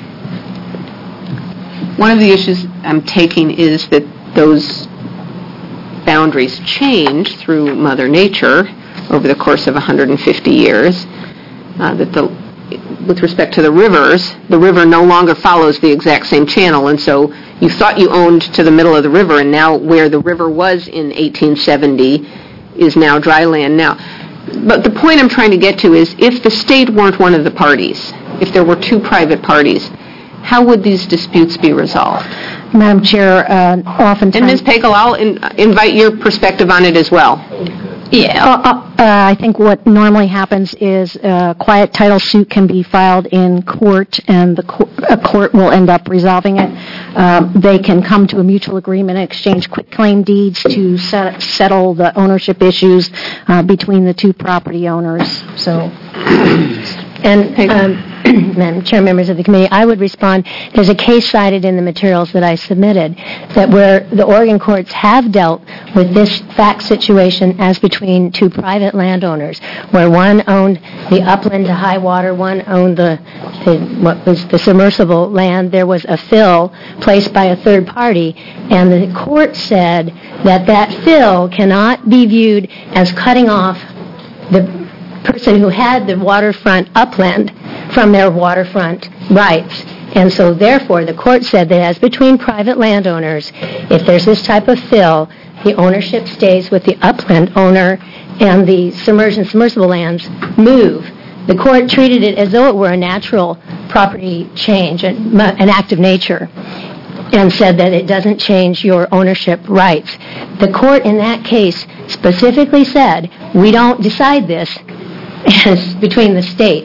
One of the issues I'm taking is that those boundaries change through Mother Nature over the course of one hundred fifty years, uh, that the with respect to the rivers, the river no longer follows the exact same channel, and so you thought you owned to the middle of the river, and now where the river was in eighteen seventy is now dry land now. But the point I'm trying to get to is if the state weren't one of the parties, if there were two private parties, how would these disputes be resolved? Madam Chair, uh, oftentimes... And Miz Pagel, I'll in, invite your perspective on it as well. Yeah, uh, uh, I think what normally happens is a quiet title suit can be filed in court, and the co- a court will end up resolving it. Um, they can come to a mutual agreement and exchange quitclaim deeds to set, settle the ownership issues uh, between the two property owners. So, and um, Madam Chair, members of the committee, I would respond. There's a case cited in the materials that I submitted that where the Oregon courts have dealt with this fact situation as between two private landowners, where one owned the upland to high water, one owned the, the what was the submersible land. There was a fill placed by a third party, and the court said that that fill cannot be viewed as cutting off the person who had the waterfront upland from their waterfront rights. And so therefore the court said that as between private landowners, if there's this type of fill, the ownership stays with the upland owner, and the submerged and submersible lands move. The court treated it as though it were a natural property change, an act of nature, and said that it doesn't change your ownership rights. The court in that case specifically said, we don't decide this as between the state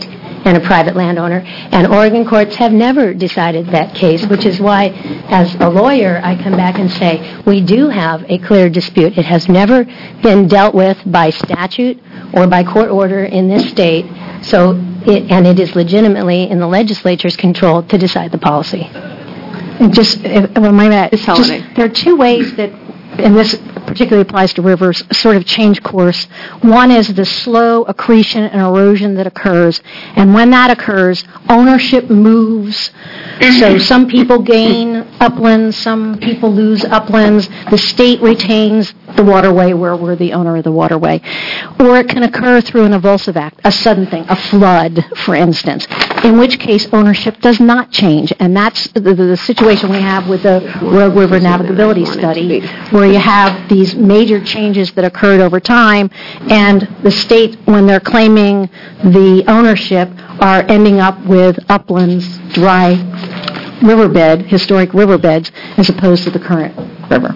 and a private landowner. And Oregon courts have never decided that case, which is why, as a lawyer, I come back and say, we do have a clear dispute. It has never been dealt with by statute or by court order in this state, so it, and it is legitimately in the legislature's control to decide the policy. And just, if, well, my bad. Ms. Holliday. Just, there are two ways that, and this particularly applies to rivers, sort of change course. One is the slow accretion and erosion that occurs, and when that occurs, ownership moves. So some people gain uplands, some people lose uplands. The state retains the waterway where we're the owner of the waterway. Or it can occur through an evulsive act, a sudden thing, a flood, for instance, in which case ownership does not change. And that's the, the, the situation we have with the Rogue River Navigability Study, where you have these major changes that occurred over time, and the state, when they're claiming the ownership, are ending up with uplands, dry riverbed, historic riverbeds, as opposed to the current river.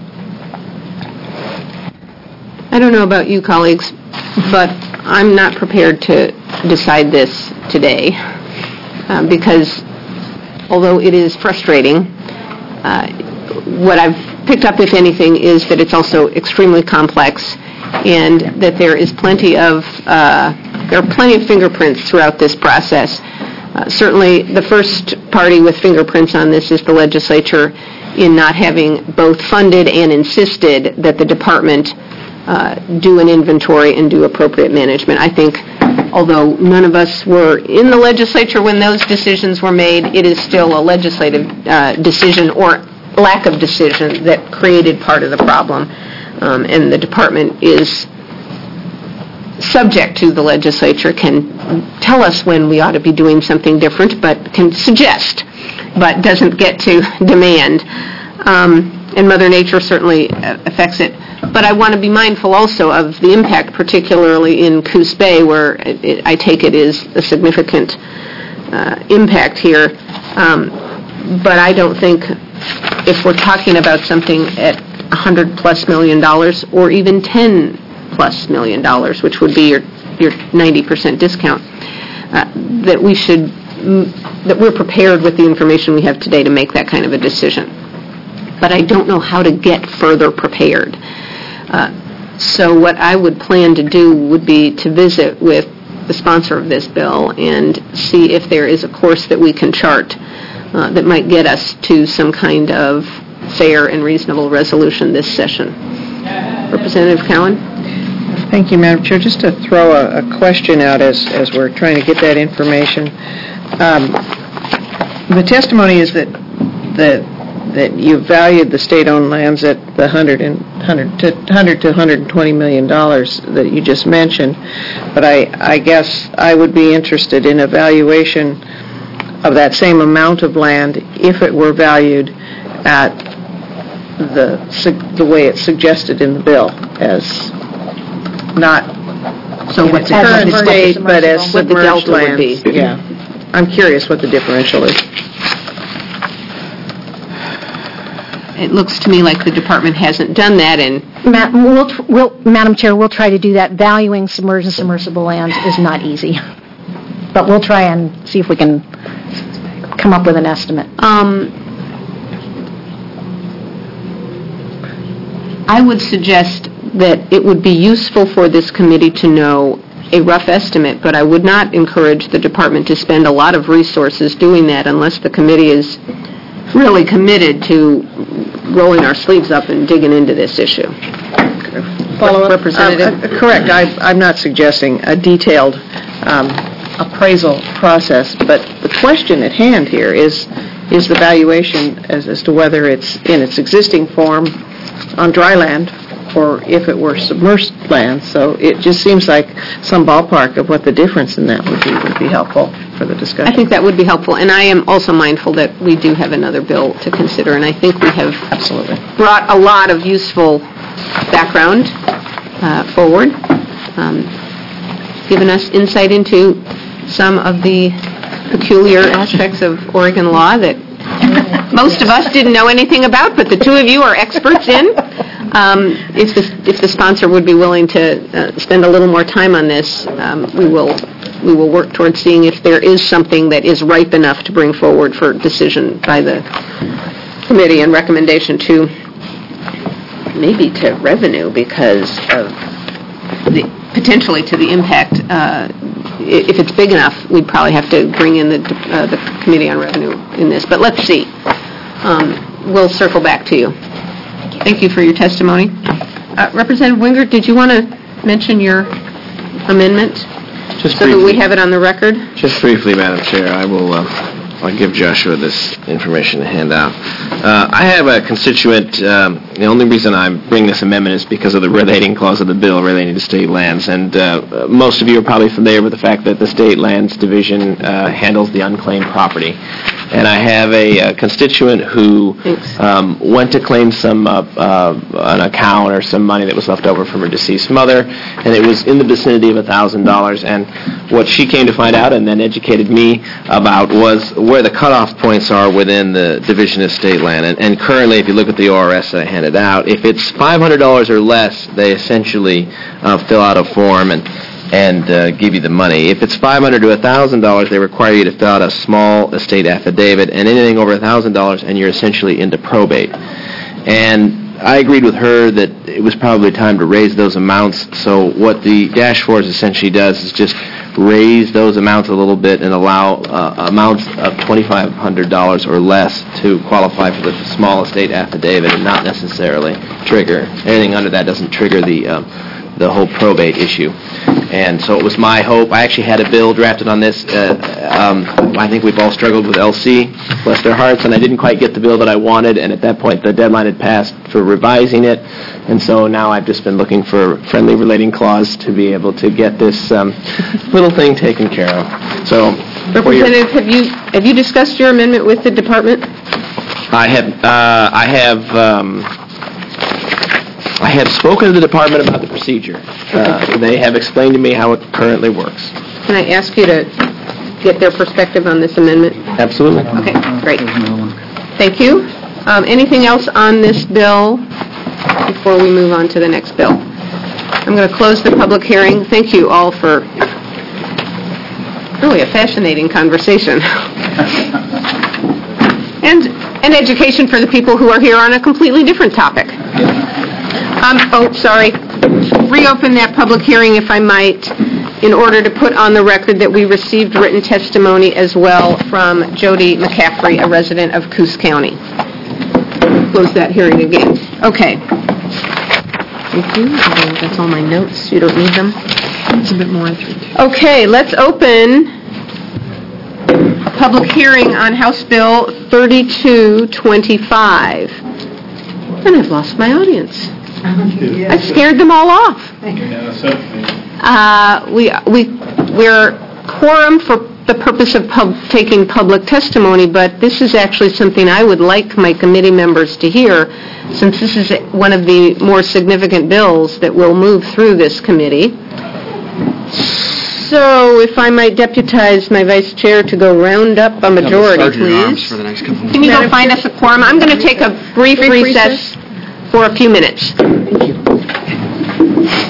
I don't know about you, colleagues, but I'm not prepared to decide this today uh, because although it is frustrating, uh, what I've picked up, if anything, is that it's also extremely complex and that there is plenty of, uh, there are plenty of fingerprints throughout this process. Uh, certainly the first party with fingerprints on this is the legislature in not having both funded and insisted that the department Uh, do an inventory and do appropriate management. I think, although none of us were in the legislature when those decisions were made, it is still a legislative uh, decision or lack of decision that created part of the problem. Um, and the department is subject to the legislature, can tell us when we ought to be doing something different, but can suggest, but doesn't get to demand. Um, and Mother Nature certainly affects it. But I want to be mindful also of the impact, particularly in Coos Bay, where it, I take it is a significant uh, impact here. Um, but I don't think if we're talking about something at one hundred plus million dollars or even ten plus million dollars, which would be your, your ninety percent discount, uh, that we should, that we're prepared with the information we have today to make that kind of a decision. But I don't know how to get further prepared. Uh, so what I would plan to do would be to visit with the sponsor of this bill and see if there is a course that we can chart uh, that might get us to some kind of fair and reasonable resolution this session. Representative Cowan? Thank you, Madam Chair. Just to throw a, a question out as, as we're trying to get that information. Um, the testimony is that the that you valued the state-owned lands at the one hundred, and, one hundred, to, one hundred to one hundred twenty million dollars that you just mentioned. But I, I guess I would be interested in a valuation of that same amount of land if it were valued at the the way it's suggested in the bill, as not so what's the current current state, but as what the submerged delta lands. would be. Yeah, I'm curious what the differential is. It looks to me like the department hasn't done that, and Ma- we'll, we'll, Madam Chair, we'll try to do that. Valuing submerged and submersible lands is not easy, but we'll try and see if we can come up with an estimate. Um, I would suggest that it would be useful for this committee to know a rough estimate, but I would not encourage the department to spend a lot of resources doing that unless the committee is really committed to rolling our sleeves up and digging into this issue. Follow up? Representative? Uh, uh, correct. I, I'm not suggesting a detailed um, appraisal process, but the question at hand here is is the valuation as, as to whether it's in its existing form on dry land or if it were submerged land. So it just seems like some ballpark of what the difference in that would be would be helpful for the discussion. I think that would be helpful, and I am also mindful that we do have another bill to consider, and I think we have absolutely brought a lot of useful background uh, forward, um, given us insight into some of the peculiar aspects of Oregon law that most of us didn't know anything about, but the two of you are experts in. Um, if the if the sponsor would be willing to uh, spend a little more time on this, um, we will we will work towards seeing if there is something that is ripe enough to bring forward for decision by the committee and recommendation to, maybe to revenue because of the, potentially to the impact. Uh, i- if it's big enough, we'd probably have to bring in the, uh, the Committee on Revenue in this, but let's see. Um, we'll circle back to you. Thank you for your testimony. Uh, Representative Wingert, did you want to mention your amendment? Just so that we briefly. have it on the record? Just briefly, Madam Chair, I will, uh, I'll give Joshua this information to hand out. Uh, I have a constituent, um, the only reason I bring this amendment is because of the relating clause of the bill relating to state lands, and uh, most of you are probably familiar with the fact that the State Lands Division uh, handles the unclaimed property. And I have a, uh constituent who um, went to claim some, uh, uh, an account or some money that was left over from her deceased mother, and it was in the vicinity of one thousand dollars. And what she came to find out and then educated me about was where the cutoff points are within the Division of State Land. And, and currently, if you look at the O R S that I handed out, if it's five hundred dollars or less, they essentially uh, fill out a form and and uh, give you the money. If it's five hundred dollars to one thousand dollars, they require you to fill out a small estate affidavit, and anything over one thousand dollars, and you're essentially into probate. And I agreed with her that it was probably time to raise those amounts, so what the Dash Force essentially does is just raise those amounts a little bit and allow uh, amounts of twenty-five hundred dollars or less to qualify for the small estate affidavit and not necessarily trigger. Anything under that doesn't trigger the um, the whole probate issue. And so it was my hope. I actually had a bill drafted on this. Uh, um, I think we've all struggled with L C, bless their hearts, and I didn't quite get the bill that I wanted, and at that point the deadline had passed for revising it, and so now I've just been looking for friendly relating clause to be able to get this um, little thing taken care of. So, for your- Representative, have you have you discussed your amendment with the department? I have, uh, I have, um, I have spoken to the department about the procedure. Uh, they have explained to me how it currently works. Can I ask you to get their perspective on this amendment? Absolutely. Okay, great. Thank you. Um, anything else on this bill before we move on to the next bill? I'm going to close the public hearing. Thank you all for really a fascinating conversation. and and education for the people who are here on a completely different topic. Um, oh, sorry. Reopen that public hearing, if I might, in order to put on the record that we received written testimony as well from Jody McCaffrey, a resident of Coos County. Close that hearing again. Okay. Thank you. That's all my notes. You don't need them? It's a bit more. Okay, let's open public hearing on House Bill thirty-two twenty-five. And I've lost my audience. I scared them all off. Uh, we we we're quorum for the purpose of pub, taking public testimony, but this is actually something I would like my committee members to hear, since this is one of the more significant bills that will move through this committee. So, if I might deputize my vice chair to go round up a majority, please. Can you go find us a quorum? I'm going to take a brief recess for a few minutes. Thank you.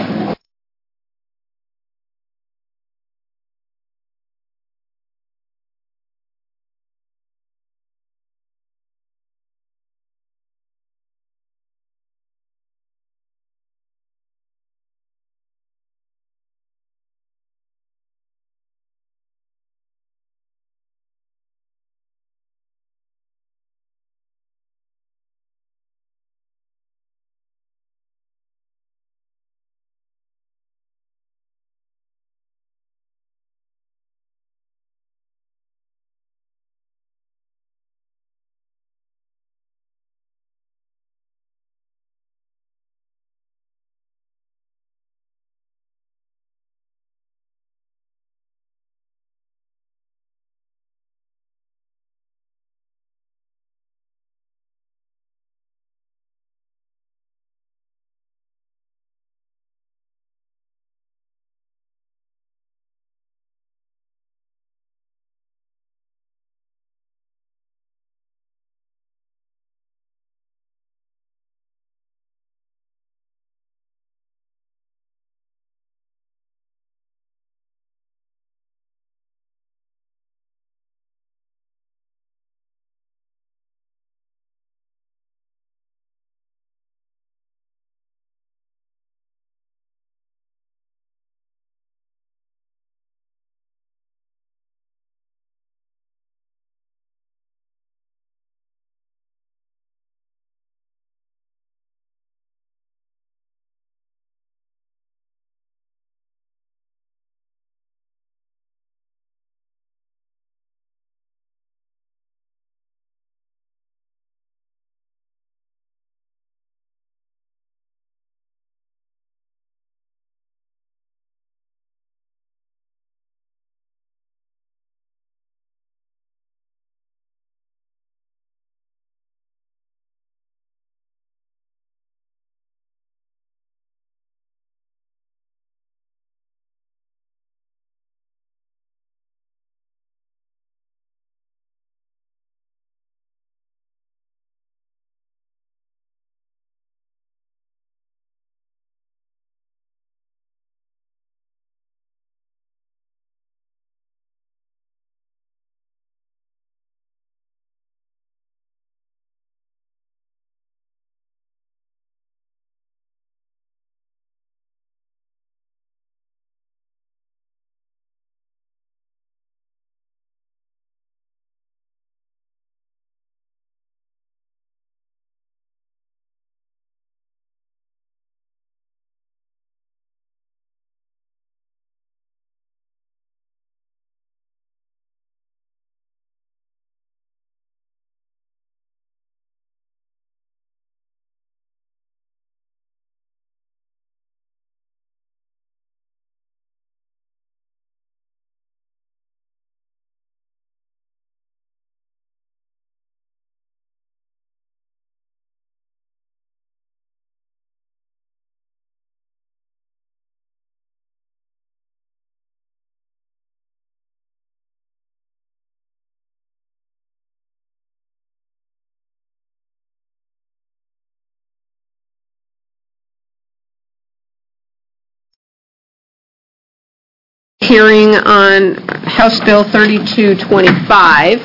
hearing on House Bill thirty-two twenty-five.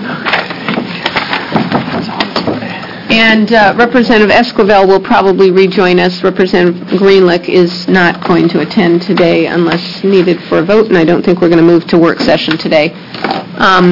And uh, Representative Esquivel will probably rejoin us. Representative Greenlick is not going to attend today unless needed for a vote, and I don't think we're going to move to work session today. Um,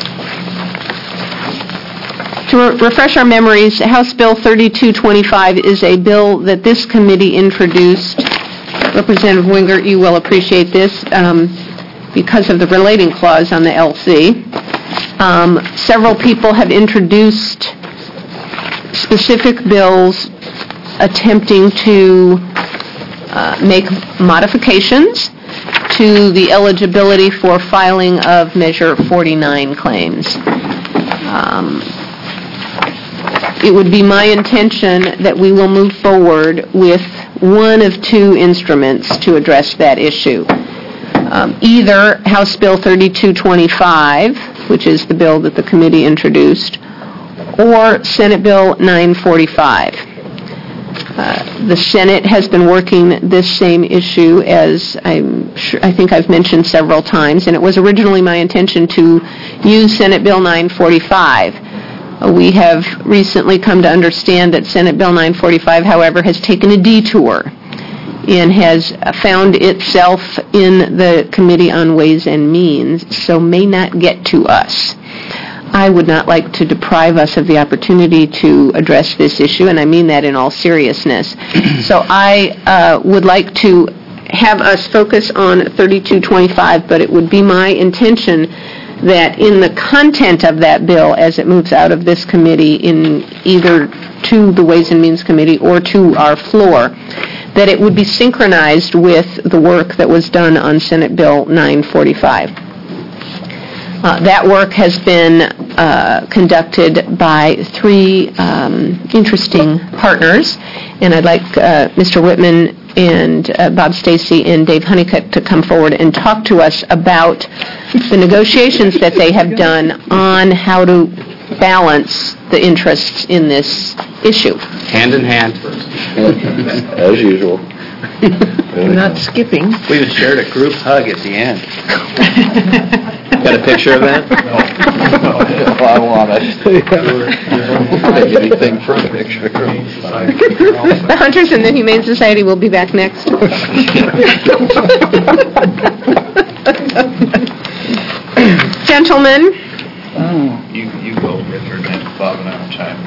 to re- refresh our memories, House Bill thirty-two twenty-five is a bill that this committee introduced. Representative Wingert, you will appreciate this um, because of the relating clause on the L C. Um, several people have introduced specific bills attempting to uh, make modifications to the eligibility for filing of Measure forty-nine claims. Um, it would be my intention that we will move forward with one of two instruments to address that issue. Um, either House Bill thirty-two twenty-five, which is the bill that the committee introduced, or Senate Bill nine forty-five. Uh, the Senate has been working this same issue, as I'm sure, I think I've mentioned several times, and it was originally my intention to use Senate Bill nine forty-five. Uh, we have recently come to understand that Senate Bill nine forty-five, however, has taken a detour and has found itself in the Committee on Ways and Means, so may not get to us. I would not like to deprive us of the opportunity to address this issue, and I mean that in all seriousness. So I uh, would like to have us focus on thirty-two twenty-five, but it would be my intention that in the content of that bill, as it moves out of this committee in either to the Ways and Means Committee or to our floor, that it would be synchronized with the work that was done on Senate Bill nine forty-five. Uh, that work has been uh, conducted by three um, interesting partners, and I'd like uh, Mister Whitman and uh, Bob Stacy and Dave Honeycutt to come forward and talk to us about the negotiations that they have done on how to balance the interests in this issue. Hand in hand. As usual. Not skipping. We even shared a group hug at the end. Got a picture of that? No. no I want it. I'd give anything for a picture. The Hunters and the Humane Society will be back next. Gentlemen. Oh. You, you go, Richard, and Bob and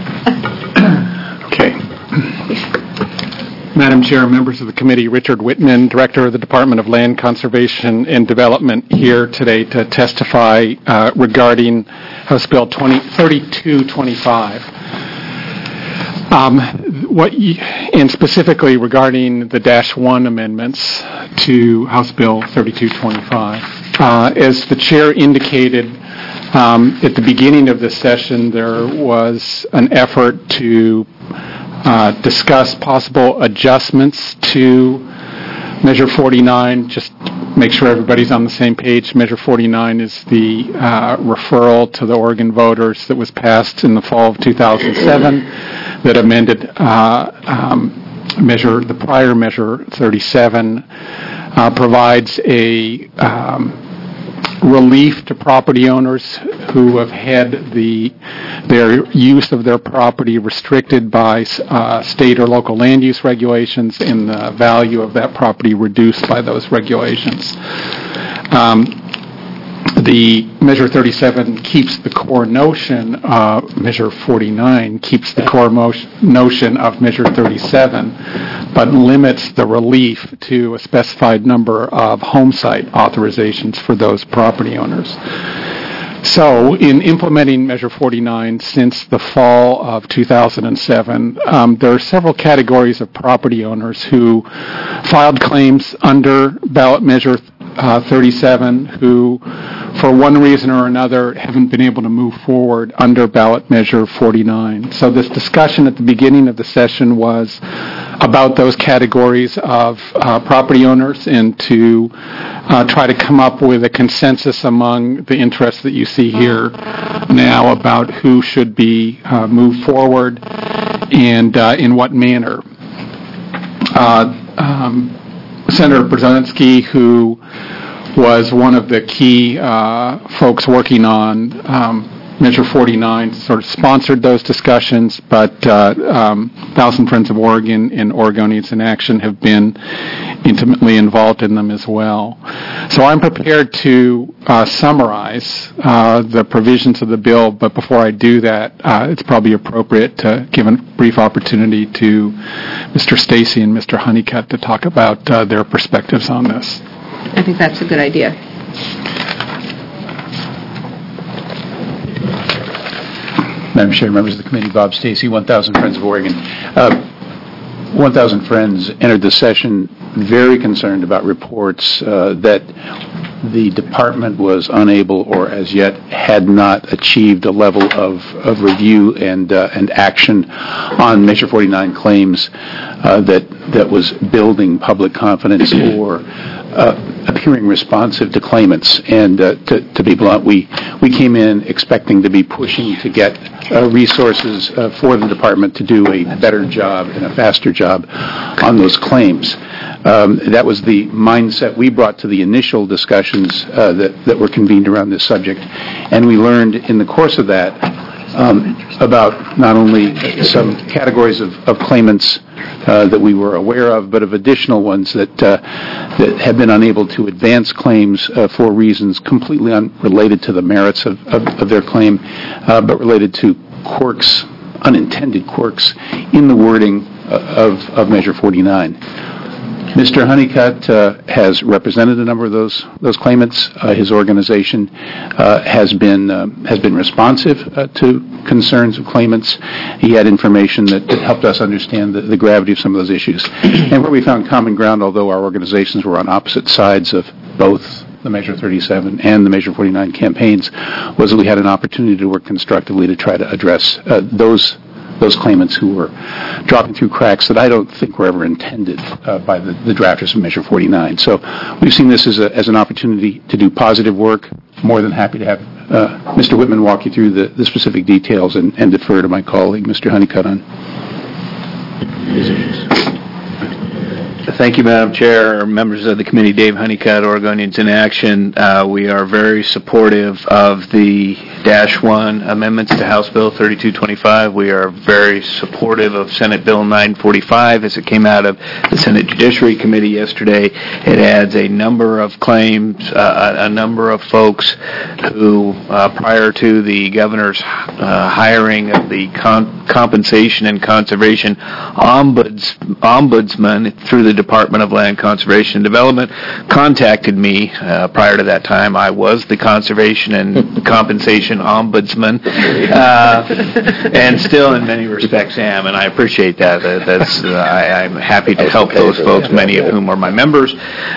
I will chime. Okay. Madam Chair, members of the committee, Richard Whitman, Director of the Department of Land Conservation and Development, here today to testify uh, regarding House Bill thirty-two twenty-five. Um, what you, and specifically regarding the dash one amendments to House Bill thirty-two twenty-five. Uh, as the chair indicated um, at the beginning of this session, there was an effort to Uh, discuss possible adjustments to Measure forty-nine. Just make sure everybody's on the same page. Measure forty-nine is the uh, referral to the Oregon voters that was passed in the fall of two thousand seven that amended uh, um, measure the prior Measure thirty-seven, uh, provides a um, relief to property owners who have had the their use of their property restricted by uh, state or local land use regulations and the value of that property reduced by those regulations. Um, the Measure thirty-seven keeps the core notion, uh, Measure forty-nine keeps the core motion, notion of Measure thirty-seven, but limits the relief to a specified number of home site authorizations for those property owners. So, in implementing Measure forty-nine since the fall of two thousand seven, um, there are several categories of property owners who filed claims under ballot Measure uh, thirty-seven who, for one reason or another, haven't been able to move forward under ballot Measure forty-nine. So this discussion at the beginning of the session was about those categories of uh, property owners and to uh, try to come up with a consensus among the interests that you see here now about who should be uh, moved forward and uh, in what manner. Uh, um, Senator Brzezinski, who was one of the key uh, folks working on um, Measure forty-nine, sort of sponsored those discussions, but uh, um, Thousand Friends of Oregon and Oregonians in Action have been intimately involved in them as well. So I'm prepared to uh, summarize uh, the provisions of the bill, but before I do that, uh, it's probably appropriate to give a brief opportunity to Mister Stacy and Mister Honeycutt to talk about uh, their perspectives on this. I think that's a good idea. Madam Chair, members of the committee, Bob Stacy, one thousand Friends of Oregon. Uh, one thousand Friends entered the session very concerned about reports uh, that the department was unable or as yet had not achieved a level of, of review and uh, and action on Measure forty-nine claims uh, that that was building public confidence or uh, appearing responsive to claimants. And uh, to, to be blunt, we, we came in expecting to be pushing to get uh, resources uh, for the department to do a better job and a faster job on those claims. Um, that was the mindset we brought to the initial discussions uh, that, that were convened around this subject. And we learned in the course of that um, about not only some categories of, of claimants uh, that we were aware of, but of additional ones that, uh, that had been unable to advance claims uh, for reasons completely unrelated to the merits of, of, of their claim, uh, but related to quirks, unintended quirks in the wording of, of Measure forty-nine. Mister Honeycutt uh, has represented a number of those those claimants. Uh, his organization uh, has been uh, has been responsive uh, to concerns of claimants. He had information that, that helped us understand the, the gravity of some of those issues. And where we found common ground, although our organizations were on opposite sides of both the Measure thirty-seven and the Measure forty-nine campaigns, was that we had an opportunity to work constructively to try to address uh, those those claimants who were dropping through cracks that I don't think were ever intended uh, by the, the drafters of Measure forty-nine. So we've seen this as, a, as an opportunity to do positive work. More than happy to have uh, Mister Whitman walk you through the, the specific details and, and defer to my colleague, Mister Honeycutt, on these issues. Thank you, Madam Chair, members of the committee. Dave Honeycutt, Oregonians in Action. Uh, we are very supportive of the Dash one amendments to House Bill thirty-two twenty-five. We are very supportive of Senate Bill nine forty-five as it came out of the Senate Judiciary Committee yesterday. It adds a number of claims, uh, a, a number of folks who, uh, prior to the governor's uh, hiring of the con- Compensation and Conservation Ombuds, Ombudsman through the Department of Land Conservation and Development, contacted me. Uh, prior to that time, I was the Conservation and Compensation Ombudsman, uh, and still in many respects am, and I appreciate that. Uh, that's uh, I, I'm happy to help those folks, many of whom are my members,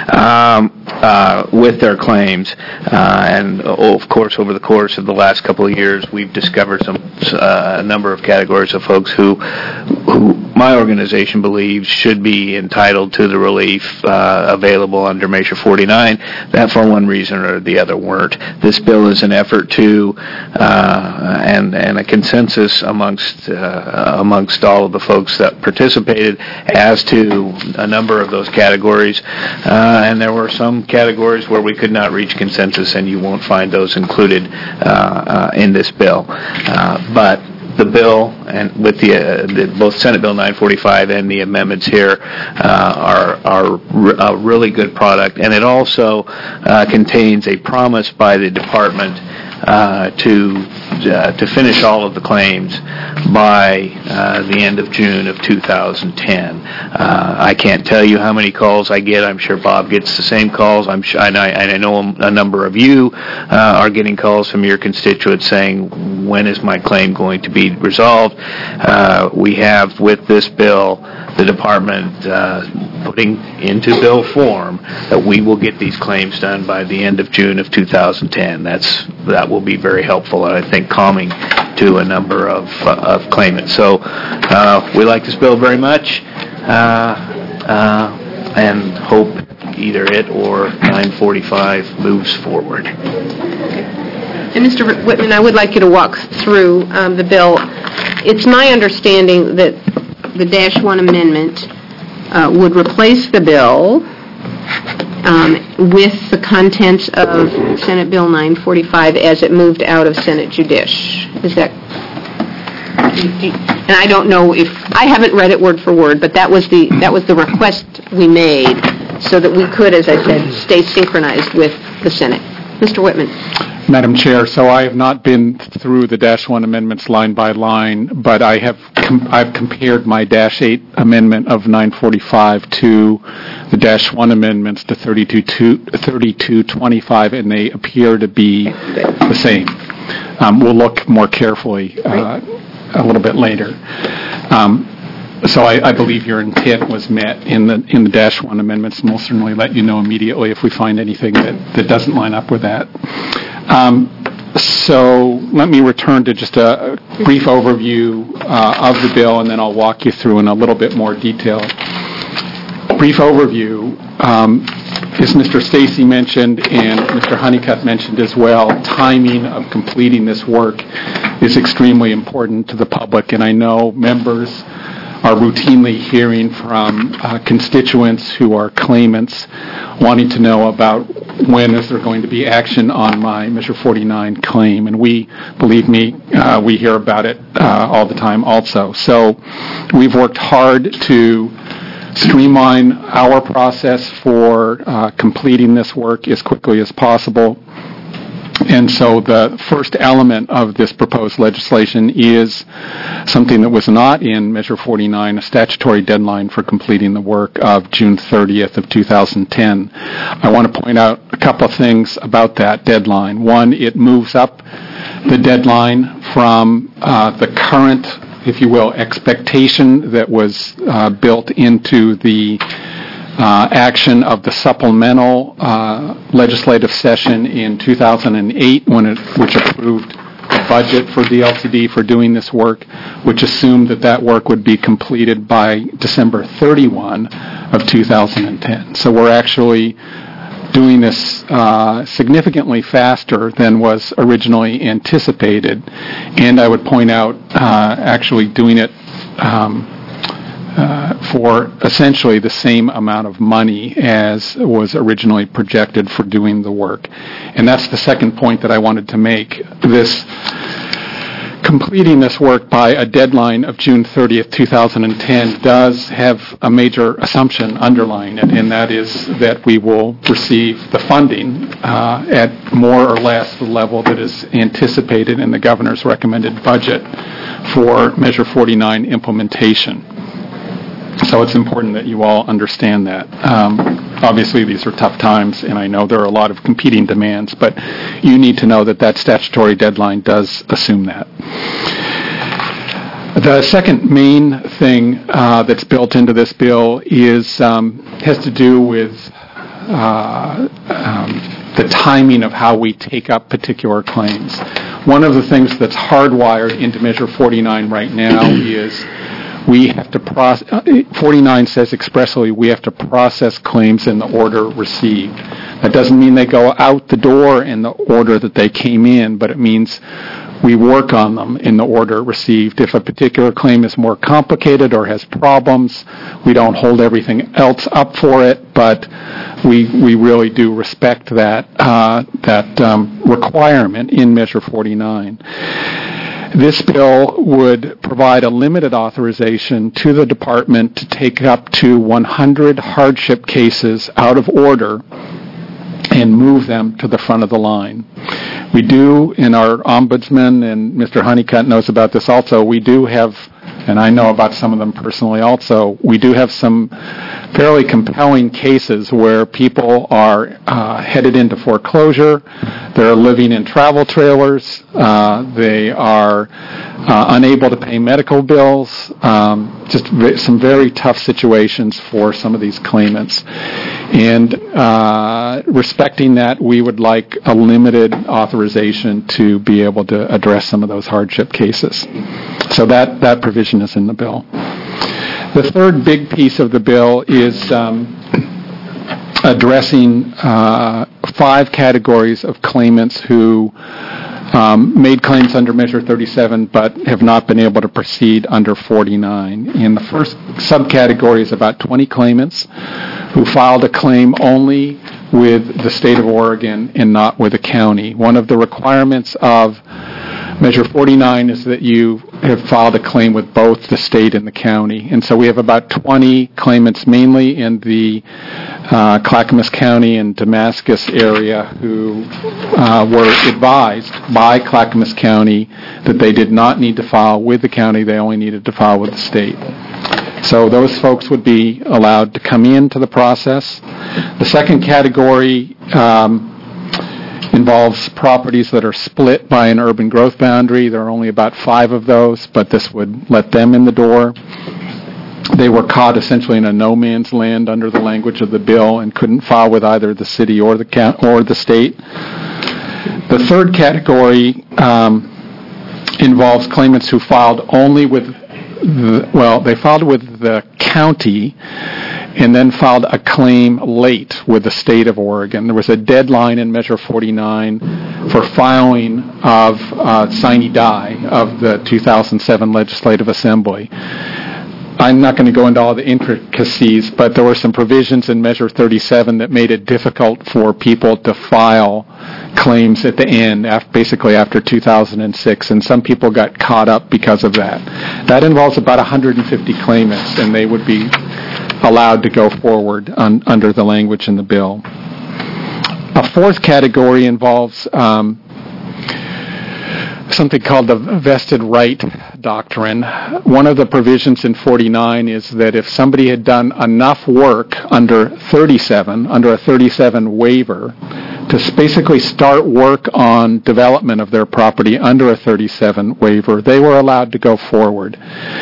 um, uh, with their claims. Uh, and oh, of course, over the course of the last couple of years, we've discovered some uh, a number of categories of folks who, who my organization believes should be entitled to the relief uh, available under Measure forty-nine, that for one reason or the other weren't. This bill is an effort to, uh, and and a consensus amongst uh, amongst all of the folks that participated as to a number of those categories, uh, and there were some categories where we could not reach consensus, and you won't find those included uh, uh, in this bill. Uh, but the bill and with the, uh, the both Senate Bill nine forty-five and the amendments here uh, are are re- a really good product, and it also uh, contains a promise by the department uh, to uh, to finish all of the claims by uh, the end of June of two thousand ten. Uh, I can't tell you how many calls I get. I'm sure Bob gets the same calls. I'm sure, and I, and I know a number of you uh, are getting calls from your constituents saying, when is my claim going to be resolved? Uh, we have, with this bill, the department uh, putting into bill form that we will get these claims done by the end of June of two thousand ten. That's that will be very helpful, and I think calming to a number of uh, of claimants. So uh, we like this bill very much, uh, uh, and hope either it or nine forty-five moves forward. And Mister Whitman, I would like you to walk through um, the bill. It's my understanding that the Dash one amendment uh, would replace the bill um, with the contents of Senate Bill nine forty-five as it moved out of Senate Judish. Is that... And I don't know if... I haven't read it word for word, but that was the that was the request we made so that we could, as I said, stay synchronized with the Senate. Mister Whitman. Madam Chair, so I have not been through the Dash one amendments line by line, but I have com- I've compared my Dash eight amendment of nine forty-five to the Dash one amendments to thirty-two twenty-five, and they appear to be the same. Um, we'll look more carefully uh, a little bit later. Um, So I, I believe your intent was met in the in the Dash one amendments, and we'll certainly let you know immediately if we find anything that, that doesn't line up with that. Um, so let me return to just a brief overview uh, of the bill, and then I'll walk you through in a little bit more detail. Brief overview, um, as Mister Stacy mentioned and Mister Honeycutt mentioned as well, timing of completing this work is extremely important to the public, and I know members are routinely hearing from uh, constituents who are claimants wanting to know about when is there going to be action on my Measure forty-nine claim. And we, believe me, uh, we hear about it uh, all the time also. So we've worked hard to streamline our process for uh, completing this work as quickly as possible. And so the first element of this proposed legislation is something that was not in Measure forty-nine, a statutory deadline for completing the work of June thirtieth of two thousand ten. I want to point out a couple of things about that deadline. One, it moves up the deadline from uh, the current, if you will, expectation that was uh, built into the Uh, action of the supplemental uh, legislative session in two thousand eight, when it, which approved the budget for D L C D for doing this work, which assumed that that work would be completed by December thirty-first of two thousand ten. So we're actually doing this uh, significantly faster than was originally anticipated, and I would point out uh, actually doing it um, Uh, for essentially the same amount of money as was originally projected for doing the work. And that's the second point that I wanted to make. This completing this work by a deadline of June thirtieth, two thousand ten does have a major assumption underlying it, and that is that we will receive the funding uh, at more or less the level that is anticipated in the governor's recommended budget for Measure forty-nine implementation. So it's important that you all understand that. Um, obviously, these are tough times, and I know there are a lot of competing demands, but you need to know that that statutory deadline does assume that. The second main thing uh, that's built into this bill is um, has to do with uh, um, the timing of how we take up particular claims. One of the things that's hardwired into Measure forty-nine right now is we have to process, forty-nine says expressly we have to process claims in the order received. That doesn't mean they go out the door in the order that they came in, but it means we work on them in the order received. If a particular claim is more complicated or has problems, we don't hold everything else up for it, but we we really do respect that, uh, that um, requirement in Measure forty-nine. This bill would provide a limited authorization to the department to take up to one hundred hardship cases out of order and move them to the front of the line. We do, in our ombudsman, and Mister Honeycutt knows about this also, we do have, and I know about some of them personally also, we do have some fairly compelling cases where people are uh, headed into foreclosure, they're living in travel trailers, uh, they are uh, unable to pay medical bills, um, just v- some very tough situations for some of these claimants. And uh, respecting that, we would like a limited authorization to be able to address some of those hardship cases. So that, that provision is in the bill. The third big piece of the bill is um, addressing uh, five categories of claimants who um, made claims under Measure thirty-seven but have not been able to proceed under forty-nine. And the first subcategory is about twenty claimants who filed a claim only with the state of Oregon and not with the county. One of the requirements of Measure forty-nine is that you have filed a claim with both the state and the county. And so we have about twenty claimants, mainly in the uh, Clackamas County and Damascus area, who uh, were advised by Clackamas County that they did not need to file with the county, they only needed to file with the state. So those folks would be allowed to come into the process. The second category um, involves properties that are split by an urban growth boundary. There are only about five of those, but this would let them in the door. They were caught essentially in a no man's land under the language of the bill and couldn't file with either the city or the ca- or the state. The third category um, involves claimants who filed only with the, well, they filed with the county and then filed a claim late with the state of Oregon. There was a deadline in Measure forty-nine for filing of uh, sine die of the two thousand seven Legislative Assembly. I'm not going to go into all the intricacies, but there were some provisions in Measure thirty-seven that made it difficult for people to file claims at the end, after, basically after two thousand six, and some people got caught up because of that. That involves about one hundred fifty claimants, and they would be allowed to go forward on, under the language in the bill. A fourth category involves um, something called the vested right doctrine. One of the provisions in forty-nine is that if somebody had done enough work under thirty-seven, under a thirty-seven waiver, to basically start work on development of their property under a thirty-seven waiver, they were allowed to go forward.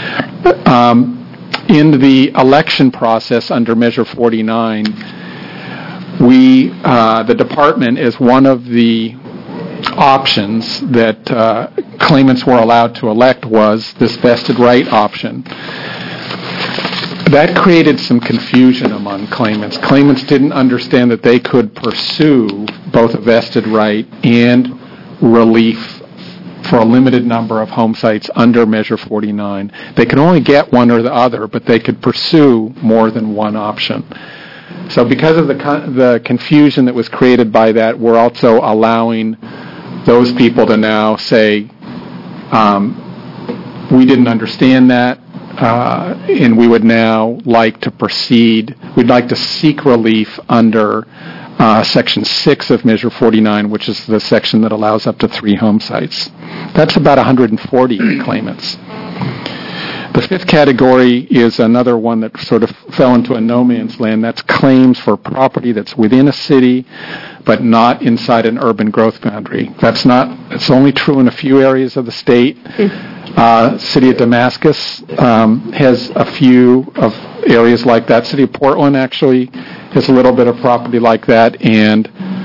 Um, in the election process under Measure forty-nine, we, uh, the department, is one of the options that uh, claimants were allowed to elect was this vested right option. That created some confusion among claimants. Claimants didn't understand that they could pursue both a vested right and relief for a limited number of home sites under Measure forty-nine. They could only get one or the other, but they could pursue more than one option. So because of the con- the confusion that was created by that, we're also allowing those people to now say, um, we didn't understand that, uh, and we would now like to proceed, we'd like to seek relief under uh, Section six of Measure forty-nine, which is the section that allows up to three home sites. That's about one hundred forty claimants. The fifth category is another one that sort of fell into a no man's land. That's claims for property that's within a city but not inside an urban growth boundary. That's not, it's only true in a few areas of the state. Uh, City of Damascus um, has a few of areas like that. City of Portland actually has a little bit of property like that, and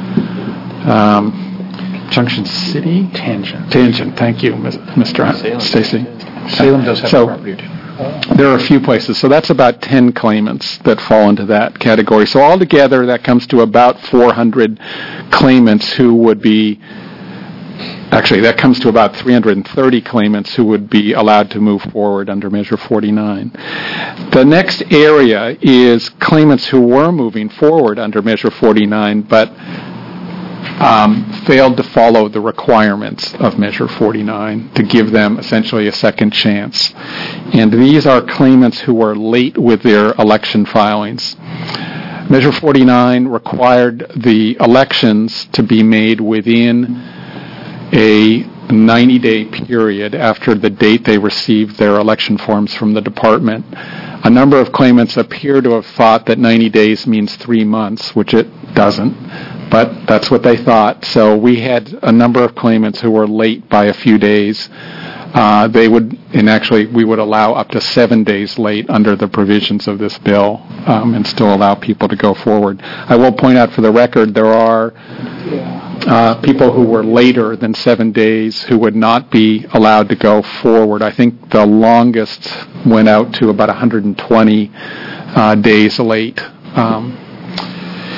um, Junction City? Tangent. Tangent, thank you, Mister Stacy. Salem does have so, property too. There are a few places. So that's about ten claimants that fall into that category. So altogether, that comes to about four hundred claimants who would be, actually, that comes to about three hundred thirty claimants who would be allowed to move forward under Measure forty-nine. The next area is claimants who were moving forward under Measure forty-nine, but Um, failed to follow the requirements of Measure forty-nine to give them essentially a second chance. And these are claimants who were late with their election filings. Measure forty-nine required the elections to be made within a ninety-day period after the date they received their election forms from the department. A number of claimants appear to have thought that ninety days means three months, which it doesn't. But that's what they thought. So we had a number of claimants who were late by a few days. Uh, they would, and actually we would allow up to seven days late under the provisions of this bill, um, and still allow people to go forward. I will point out for the record, there are uh, people who were later than seven days who would not be allowed to go forward. I think the longest went out to about one hundred twenty uh, days late. Um,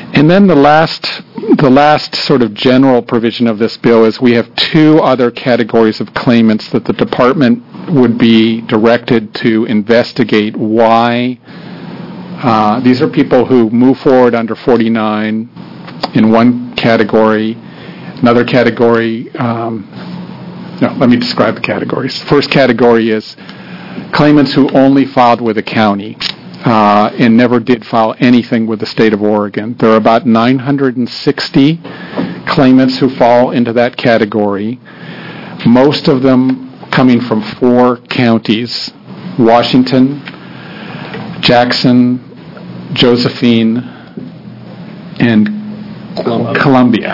And then the last, the last sort of general provision of this bill is we have two other categories of claimants that the department would be directed to investigate why. Uh, these are people who move forward under forty-nine in one category. Another category, um, no, let me describe the categories. The first category is claimants who only filed with the county uh, and never did file anything with the state of Oregon. There are about nine hundred sixty claimants who fall into that category, most of them coming from four counties: Washington, Jackson, Josephine, and Columbia. Columbia.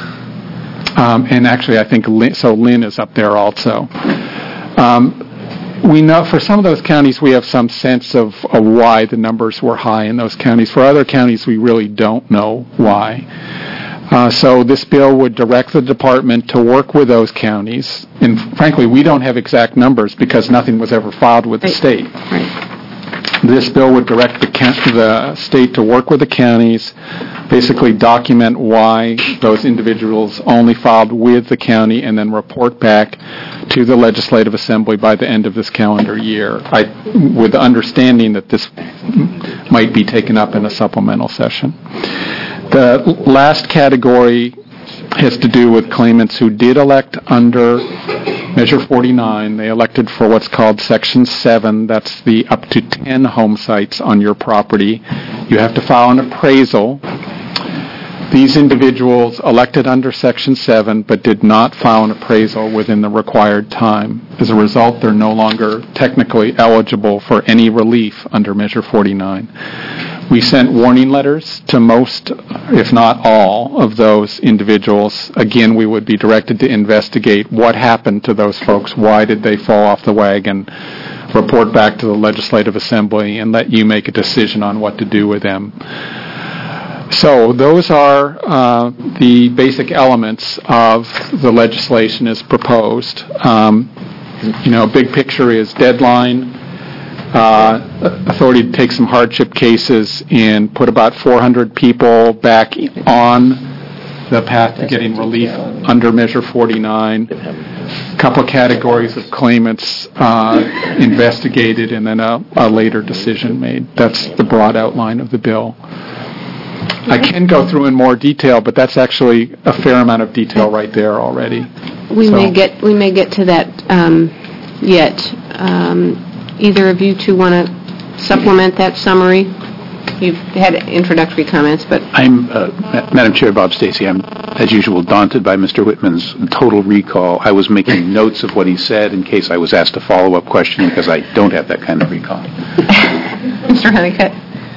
Um, and actually, I think Lynn, so Lynn is up there also. Um, we know for some of those counties we have some sense of, of why the numbers were high in those counties. For other counties, we really don't know why. Uh, so this bill would direct the department to work with those counties. And frankly, we don't have exact numbers because nothing was ever filed with the state. Right. This bill would direct the, the state to work with the counties, basically document why those individuals only filed with the county, and then report back to the Legislative Assembly by the end of this calendar year, I, with the understanding that this might be taken up in a supplemental session. The last category has to do with claimants who did elect under Measure forty-nine. They elected for what's called Section seven. That's the up to ten home sites on your property. You have to file an appraisal. These individuals elected under Section seven but did not file an appraisal within the required time. As a result, they're no longer technically eligible for any relief under Measure forty-nine. We sent warning letters to most, if not all, of those individuals. Again, we would be directed to investigate what happened to those folks, why did they fall off the wagon, report back to the Legislative Assembly, and let you make a decision on what to do with them. So those are uh, the basic elements of the legislation as proposed. Um, you know, big picture is deadline. Uh, authority to take some hardship cases and put about four hundred people back on the path to getting relief under Measure forty-nine. A couple of categories of claimants uh, investigated, and then a, a later decision made. That's the broad outline of the bill. I can go through in more detail, but that's actually a fair amount of detail right there already. We So- may get we may get to that um, yet. Um, either of you two want to supplement that summary? You've had introductory comments, but I'm, uh, Ma- Madam Chair, Bob Stacy. I'm, as usual, daunted by Mister Whitman's total recall. I was making notes of what he said in case I was asked a follow-up question because I don't have that kind of recall. Mister Honeycutt.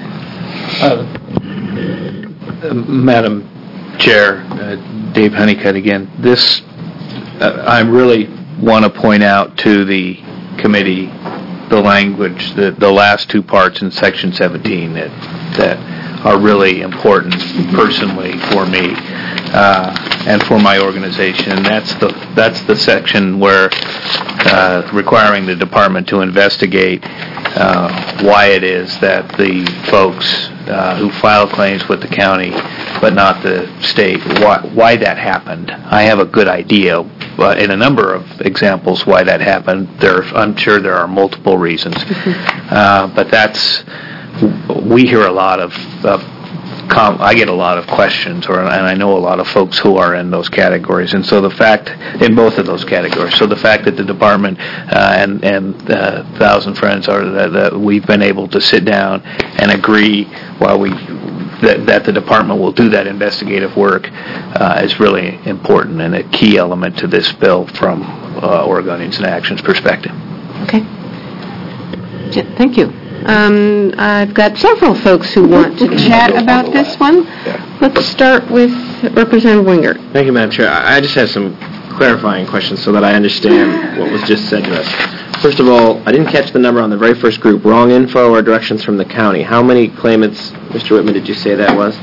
Uh, Madam Chair, uh, Dave Honeycutt again. This, uh, I really want to point out to the committee the language, the, the last two parts in Section seventeen that that are really important personally for me uh, and for my organization. And that's the that's the section where uh, requiring the department to investigate uh, why it is that the folks uh, who file claims with the county but not the state, why, why that happened. I have a good idea uh, in a number of examples why that happened. There, I'm sure there are multiple reasons, uh, but that's we hear a lot of. of Com- I get a lot of questions, or and I know a lot of folks who are in those categories, and so the fact in both of those categories. So the fact that the department uh, and and uh, Thousand Friends are that, that we've been able to sit down and agree while we that, that the department will do that investigative work uh, is really important and a key element to this bill from uh, Oregonians in Action's perspective. Okay. Yeah, thank you. Um, I've got several folks who want to chat about this one. Let's start with Representative Wingert. Thank you, Madam Chair. I I just have some clarifying questions so that I understand what was just said to us. First of all, I didn't catch the number on the very first group, wrong info or directions from the county. How many claimants, Mister Whitman, did you say that was?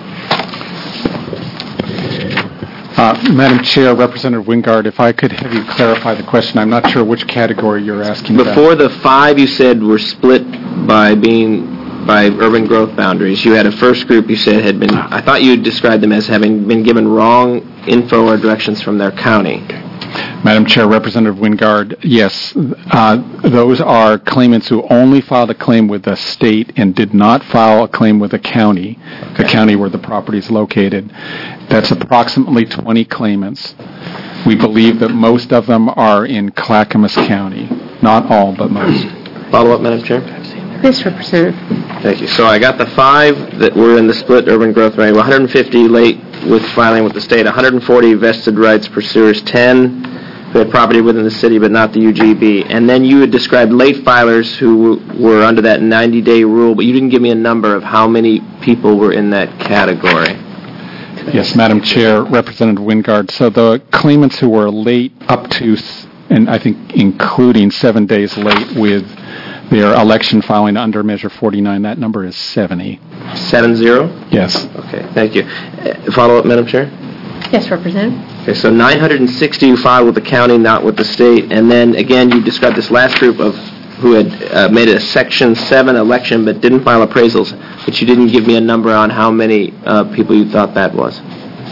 Uh, Madam Chair, Representative Wingard, if I could have you clarify the question. I'm not sure which category you're asking about. Before the five you said were split by being by urban growth boundaries. You had a first group you said had been, I thought you described them as having been given wrong info or directions from their county. Madam Chair, Representative Wingard, yes, uh, those are claimants who only filed a claim with the state and did not file a claim with the county, the county where the property is located. That's approximately twenty claimants. We believe that most of them are in Clackamas County. Not all, but most. Follow up, Madam Chair? Yes, Representative. Thank you. So I got the five that were in the split urban growth range, one hundred fifty late with filing with the state, one hundred forty vested rights pursuers, ten who had property within the city but not the U G B. And then you had described late filers who were under that ninety-day rule, but you didn't give me a number of how many people were in that category. Yes, Madam Chair, Representative Wingard. So the claimants who were late up to, and I think including seven days late with their election filing under Measure forty-nine, that number is seventy. Seven zero? Yes. Okay, thank you. Uh, follow up, Madam Chair? Yes, Representative. Okay, so nine hundred sixty you filed with the county, not with the state. And then, again, you described this last group of who had uh, made a Section seven election but didn't file appraisals, but you didn't give me a number on how many uh, people you thought that was.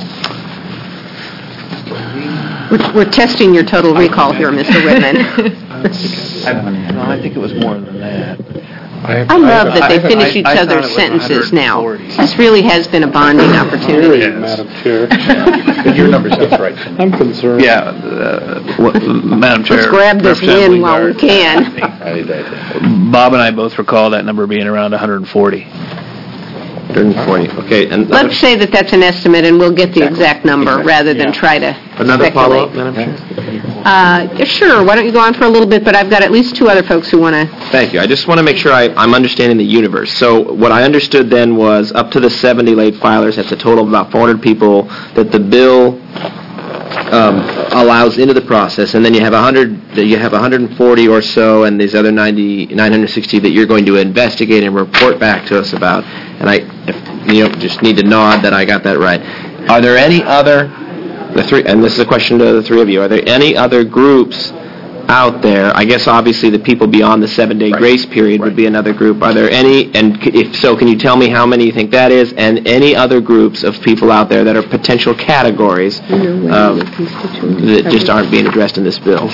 We're, we're testing your total recall here, Mister Whitman. No, I think it was more than that. I love that they finish each other's sentences now. This really has been a bonding opportunity. Madam Chair. Your number sounds right. I'm concerned. Yeah, uh, what, Madam Chair. Let's grab this win while we can. Bob and I both recall that number being around one hundred forty. one hundred forty, okay. And let's say that that's an estimate, and we'll get the exact number rather than try to Another speculate. follow-up, Madam Chair? Uh, sure, why don't you go on for a little bit, but I've got at least two other folks who want to... Thank you. I just want to make sure I, I'm understanding the universe. So what I understood then was up to the seventy late filers, that's a total of about four hundred people that the bill um, allows into the process, and then you have one hundred, you have one hundred forty or so, and these other ninety, nine hundred sixty that you're going to investigate and report back to us about. And I, if, you know, just need to nod that I got that right. Are there any other, the three, and this is a question to the three of you, are there any other groups out there? I guess obviously the people beyond the seven-day right. grace period right. would be another group. Are there any, and if so, can you tell me how many you think that is, and any other groups of people out there that are potential categories um, that just aren't being addressed in this bill?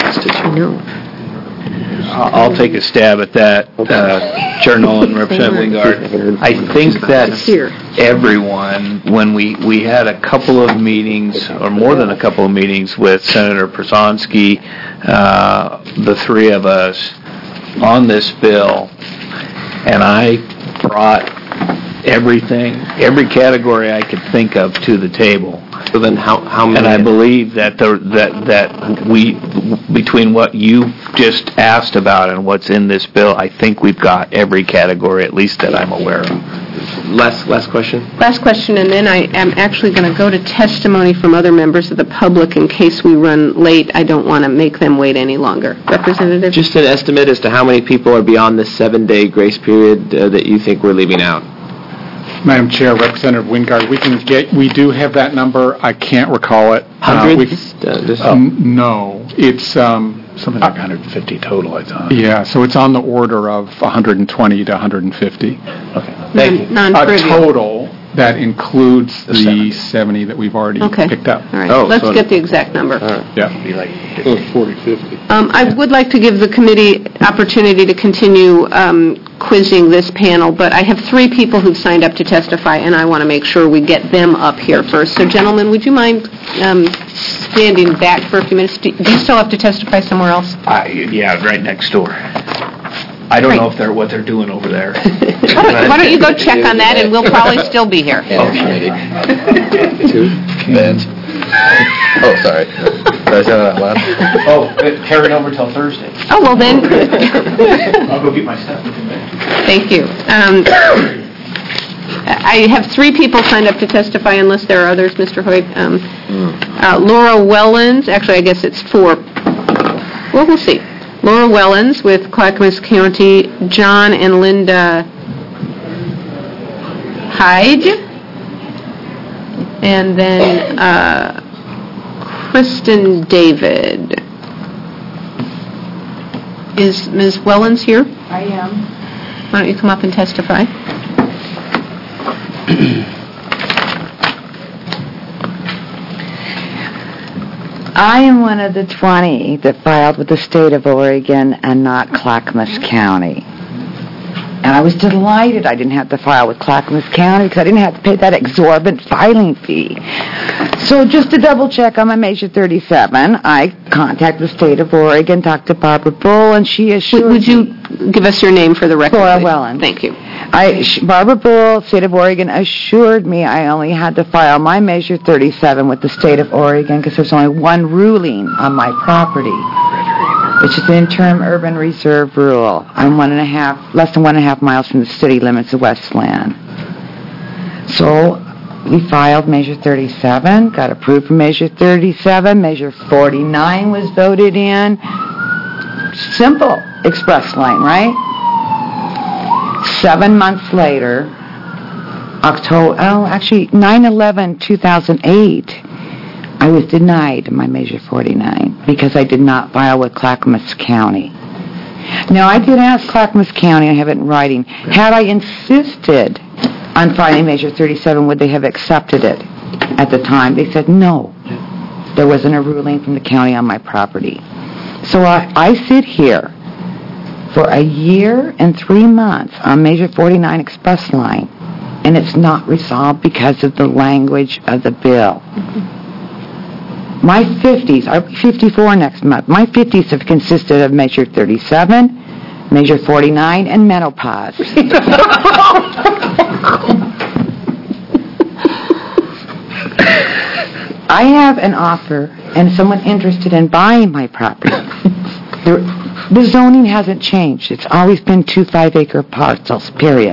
I'll take a stab at that, uh, Chair Nolan, Representative Wingard. I think that everyone, when we, we had a couple of meetings, or more than a couple of meetings with Senator Przanski, uh, the three of us, on this bill, and I brought everything, every category I could think of to the table. So then how, how many? And I believe that the, that that we, between what you just asked about and what's in this bill, I think we've got every category, at least that I'm aware of. Last, last question? Last question, and then I am actually going to go to testimony from other members of the public in case we run late. I don't want to make them wait any longer. Representative? Just an estimate as to how many people are beyond the seven-day grace period uh, that you think we're leaving out. Madam Chair, Representative Wingard, we can get, we do have that number. I can't recall it. Hundreds? Uh, we, uh, um, no, it's... Um, Something like one hundred fifty total, I thought. Yeah, so it's on the order of one hundred twenty to one hundred fifty. Okay. Thank you. A total that includes the, the seventy that we've already okay. picked up. All right. Oh, Let's so get the exact number. Right. Yeah. It'd be like forty, fifty. Um, I would like to give the committee opportunity to continue um, quizzing this panel, but I have three people who've signed up to testify, and I want to make sure we get them up here first. So, gentlemen, would you mind um, standing back for a few minutes? Do you still have to testify somewhere else? I, yeah, right next door. I don't Great. know if they're what they're doing over there. Why don't you go check on that, and we'll probably still be here. Okay. Two beds. Oh, sorry. Did I say that out loud? Oh, carry it over till Thursday. Oh, well then. I'll go get my stuff. Thank you. Um, I have three people signed up to testify unless there are others, Mister Hoyt. Um, uh, Laura Wellens, actually I guess it's four. Well, we'll see. Laura Wellens with Clackamas County, John and Linda Hyde, and then uh, Kristen David. Is Miz Wellens here? I am. Why don't you come up and testify? I am one of the twenty that filed with the state of Oregon and not Clackamas County. And I was delighted I didn't have to file with Clackamas County because I didn't have to pay that exorbitant filing fee. So just to double check on my Measure thirty-seven, I contacted the state of Oregon, talked to Barbara Bull, and she assured Would you give us your name for the record? Flora please? Wellen. Thank you. I, Barbara Bull, state of Oregon, assured me I only had to file my Measure thirty-seven with the state of Oregon because there's only one ruling on my property, which is the interim urban reserve rule. I'm one and a half, less than one and a half miles from the city limits of Westland. So we filed Measure thirty-seven, got approved for Measure thirty-seven. Measure forty-nine was voted in. Simple express lane, right? Seven months later, October, oh, actually, nine eleven two thousand eight, I was denied my Measure forty-nine because I did not file with Clackamas County. Now, I did ask Clackamas County, I have it in writing, had I insisted on filing Measure thirty-seven, would they have accepted it at the time? They said no. There wasn't a ruling from the county on my property. So I, I sit here for a year and three months on Measure forty-nine Express Line, and it's not resolved because of the language of the bill. Mm-hmm. My fifties, I'll be fifty-four next month, my fifties have consisted of Measure thirty-seven, Measure forty-nine, and menopause. I have an offer and someone interested in buying my property. the, the zoning hasn't changed. It's always been two five-acre parcels, period.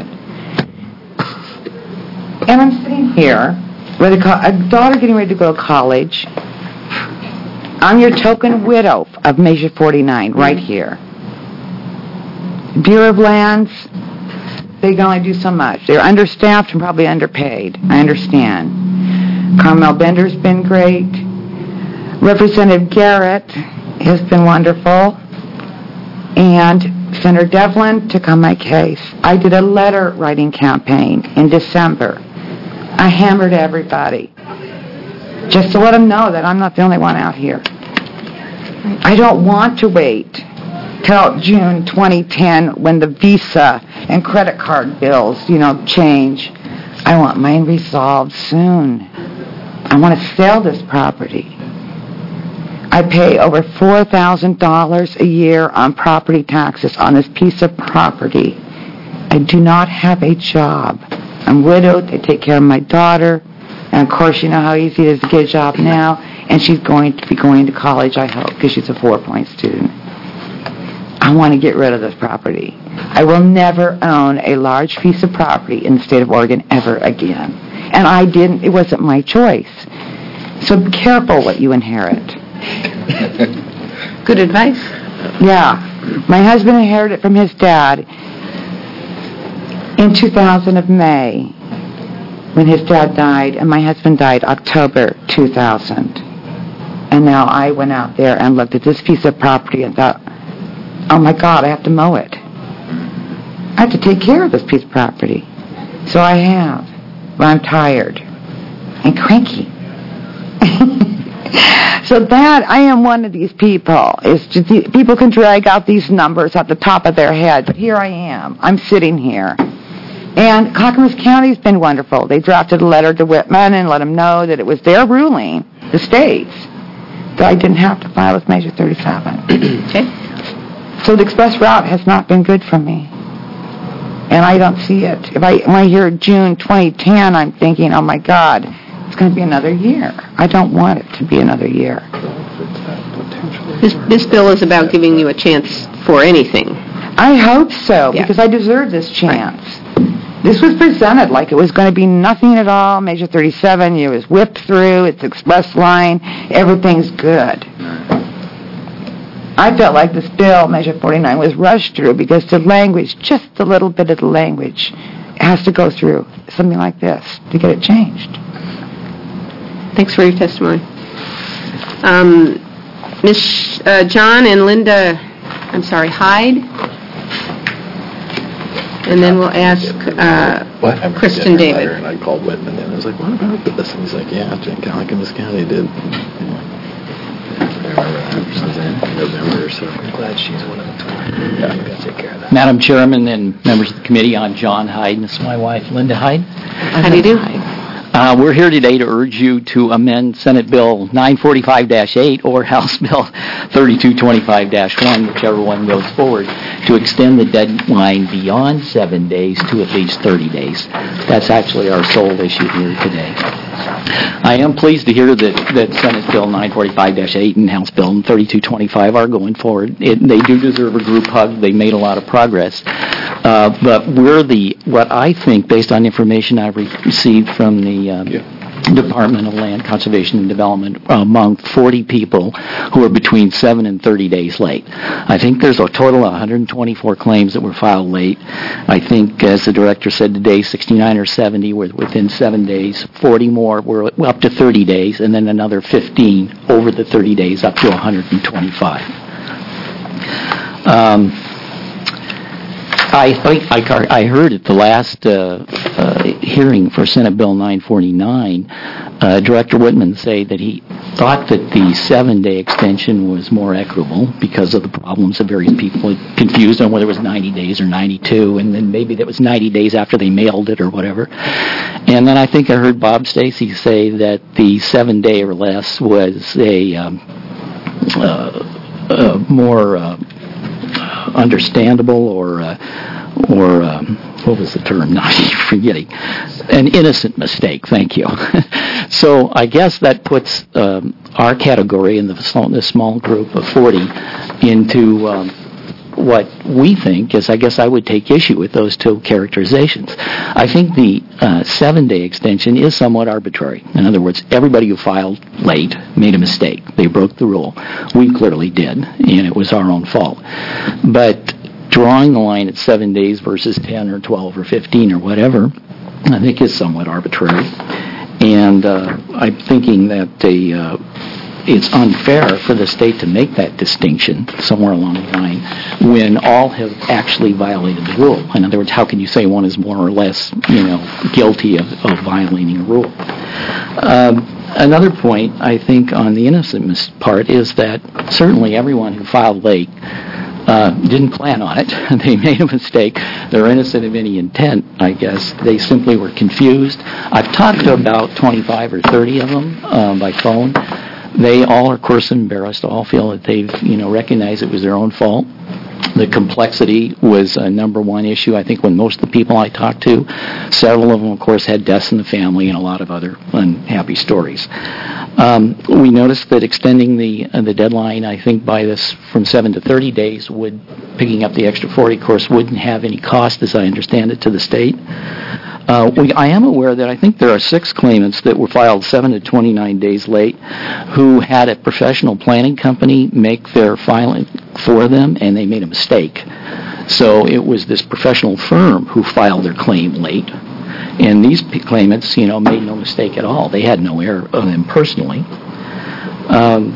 And I'm sitting here with a, co- a daughter getting ready to go to college. I'm your token widow of Measure forty-nine right here. Bureau of Lands, they can only do so much. They're understaffed and probably underpaid. I understand. Carmel Bender's been great. Representative Garrett has been wonderful. And Senator Devlin took on my case. I did a letter writing campaign in December. I hammered everybody just to let them know that I'm not the only one out here. I don't want to wait till June twenty ten when the Visa and credit card bills, you know, change. I want mine resolved soon. I want to sell this property. I pay over four thousand dollars a year on property taxes on this piece of property. I do not have a job. I'm widowed. I take care of my daughter. And, of course, you know how easy it is to get a job now. And she's going to be going to college, I hope, because she's a four-point student. I want to get rid of this property. I will never own a large piece of property in the state of Oregon ever again. And I didn't. It wasn't my choice. So be careful what you inherit. Good advice. Yeah. My husband inherited it from his dad in two thousand of May when his dad died, and my husband died October two thousand. And now I went out there and looked at this piece of property and thought, oh my God, I have to mow it. I have to take care of this piece of property. So I have. But I'm tired and cranky. So that, I am one of these people. It's just, people can drag out these numbers at the top of their head, but here I am. I'm sitting here. And Clackamas County's been wonderful. They drafted a letter to Whitman and let them know that it was their ruling, the state's, that I didn't have to file with Measure thirty-seven. Okay. So the express route has not been good for me. And I don't see it. If I, when I hear June twenty ten, I'm thinking, oh my God, it's going to be another year. I don't want it to be another year. This, this bill is about giving you a chance for anything. I hope so, Yeah. because I deserve this chance. This was presented like it was going to be nothing at all. Measure thirty-seven, it was whipped through, it's express line, everything's good. I felt like this bill, Measure forty-nine, was rushed through because the language, just a little bit of the language, has to go through something like this to get it changed. Thanks for your testimony. Um, Miz Uh, John and Linda, I'm sorry, Hyde? And then we'll ask uh, Kristen David. And I called Whitman and I was like, what about this? And he's like, yeah, Calacamas County did. I remember that. It was in November, so I'm glad she's one of the two. Yeah, I'm going to take care of that. Madam Chairman and members of the committee, I'm John Hyde, and this is my wife, Linda Hyde. How do you do? Uh, we're here today to urge you to amend Senate Bill nine forty-five dash eight or House Bill thirty-two twenty-five dash one, whichever one goes forward, to extend the deadline beyond seven days to at least thirty days. That's actually our sole issue here today. I am pleased to hear that, that Senate Bill nine forty-five dash eight and House Bill thirty-two twenty-five are going forward. It, they do deserve a group hug. They made a lot of progress. Uh, but we're the, what I think, based on information I've re- received from the um, yeah. Department of Land Conservation and Development, among forty people who are between seven and thirty days late. I think there's a total of one hundred twenty-four claims that were filed late. I think, as the director said today, sixty-nine or seventy were within seven days, forty more were up to thirty days, and then another fifteen over the thirty days up to one hundred twenty-five. Um, I think I, I heard at the last uh, uh, hearing for Senate Bill nine forty-nine, uh, Director Whitman say that he thought that the seven-day extension was more equitable because of the problems of various people confused on whether it was ninety days or ninety-two, and then maybe that was ninety days after they mailed it or whatever. And then I think I heard Bob Stacy say that the seven-day or less was a um, uh, uh, more uh, understandable or uh, or um, what was the term? Not forgetting. An innocent mistake. Thank you. So I guess that puts um, our category in the small, the small group of forty into um, what we think is. I guess I would take issue with those two characterizations. I think the uh, seven-day extension is somewhat arbitrary. In other words, everybody who filed late made a mistake. They broke the rule. We clearly did, and it was our own fault. But drawing the line at seven days versus ten or twelve or fifteen or whatever, I think is somewhat arbitrary. And uh, I'm thinking that the, uh, it's unfair for the state to make that distinction somewhere along the line when all have actually violated the rule. In other words, how can you say one is more or less, you know, guilty of, of violating a rule? Um, another point, I think, on the innocent part is that certainly everyone who filed late Uh, didn't plan on it. They made a mistake. They're innocent of any intent, I guess. They simply were confused. I've talked to about twenty-five or thirty of them um, by phone. They all are, of course, embarrassed. All feel that they've, you know, recognized it was their own fault. The complexity was a number one issue, I think, when most of the people I talked to. Several of them, of course, had deaths in the family and a lot of other unhappy stories. Um, we noticed that extending the uh, the deadline, I think, by this from seven to thirty days would, picking up the extra forty, of course, wouldn't have any cost, as I understand it, to the state. Uh, we, I am aware that I think there are six claimants that were filed seven to twenty-nine days late who had a professional planning company make their filing for them, and they made a mistake. So it was this professional firm who filed their claim late. And these claimants, you know, made no mistake at all. They had no error of them personally. Um,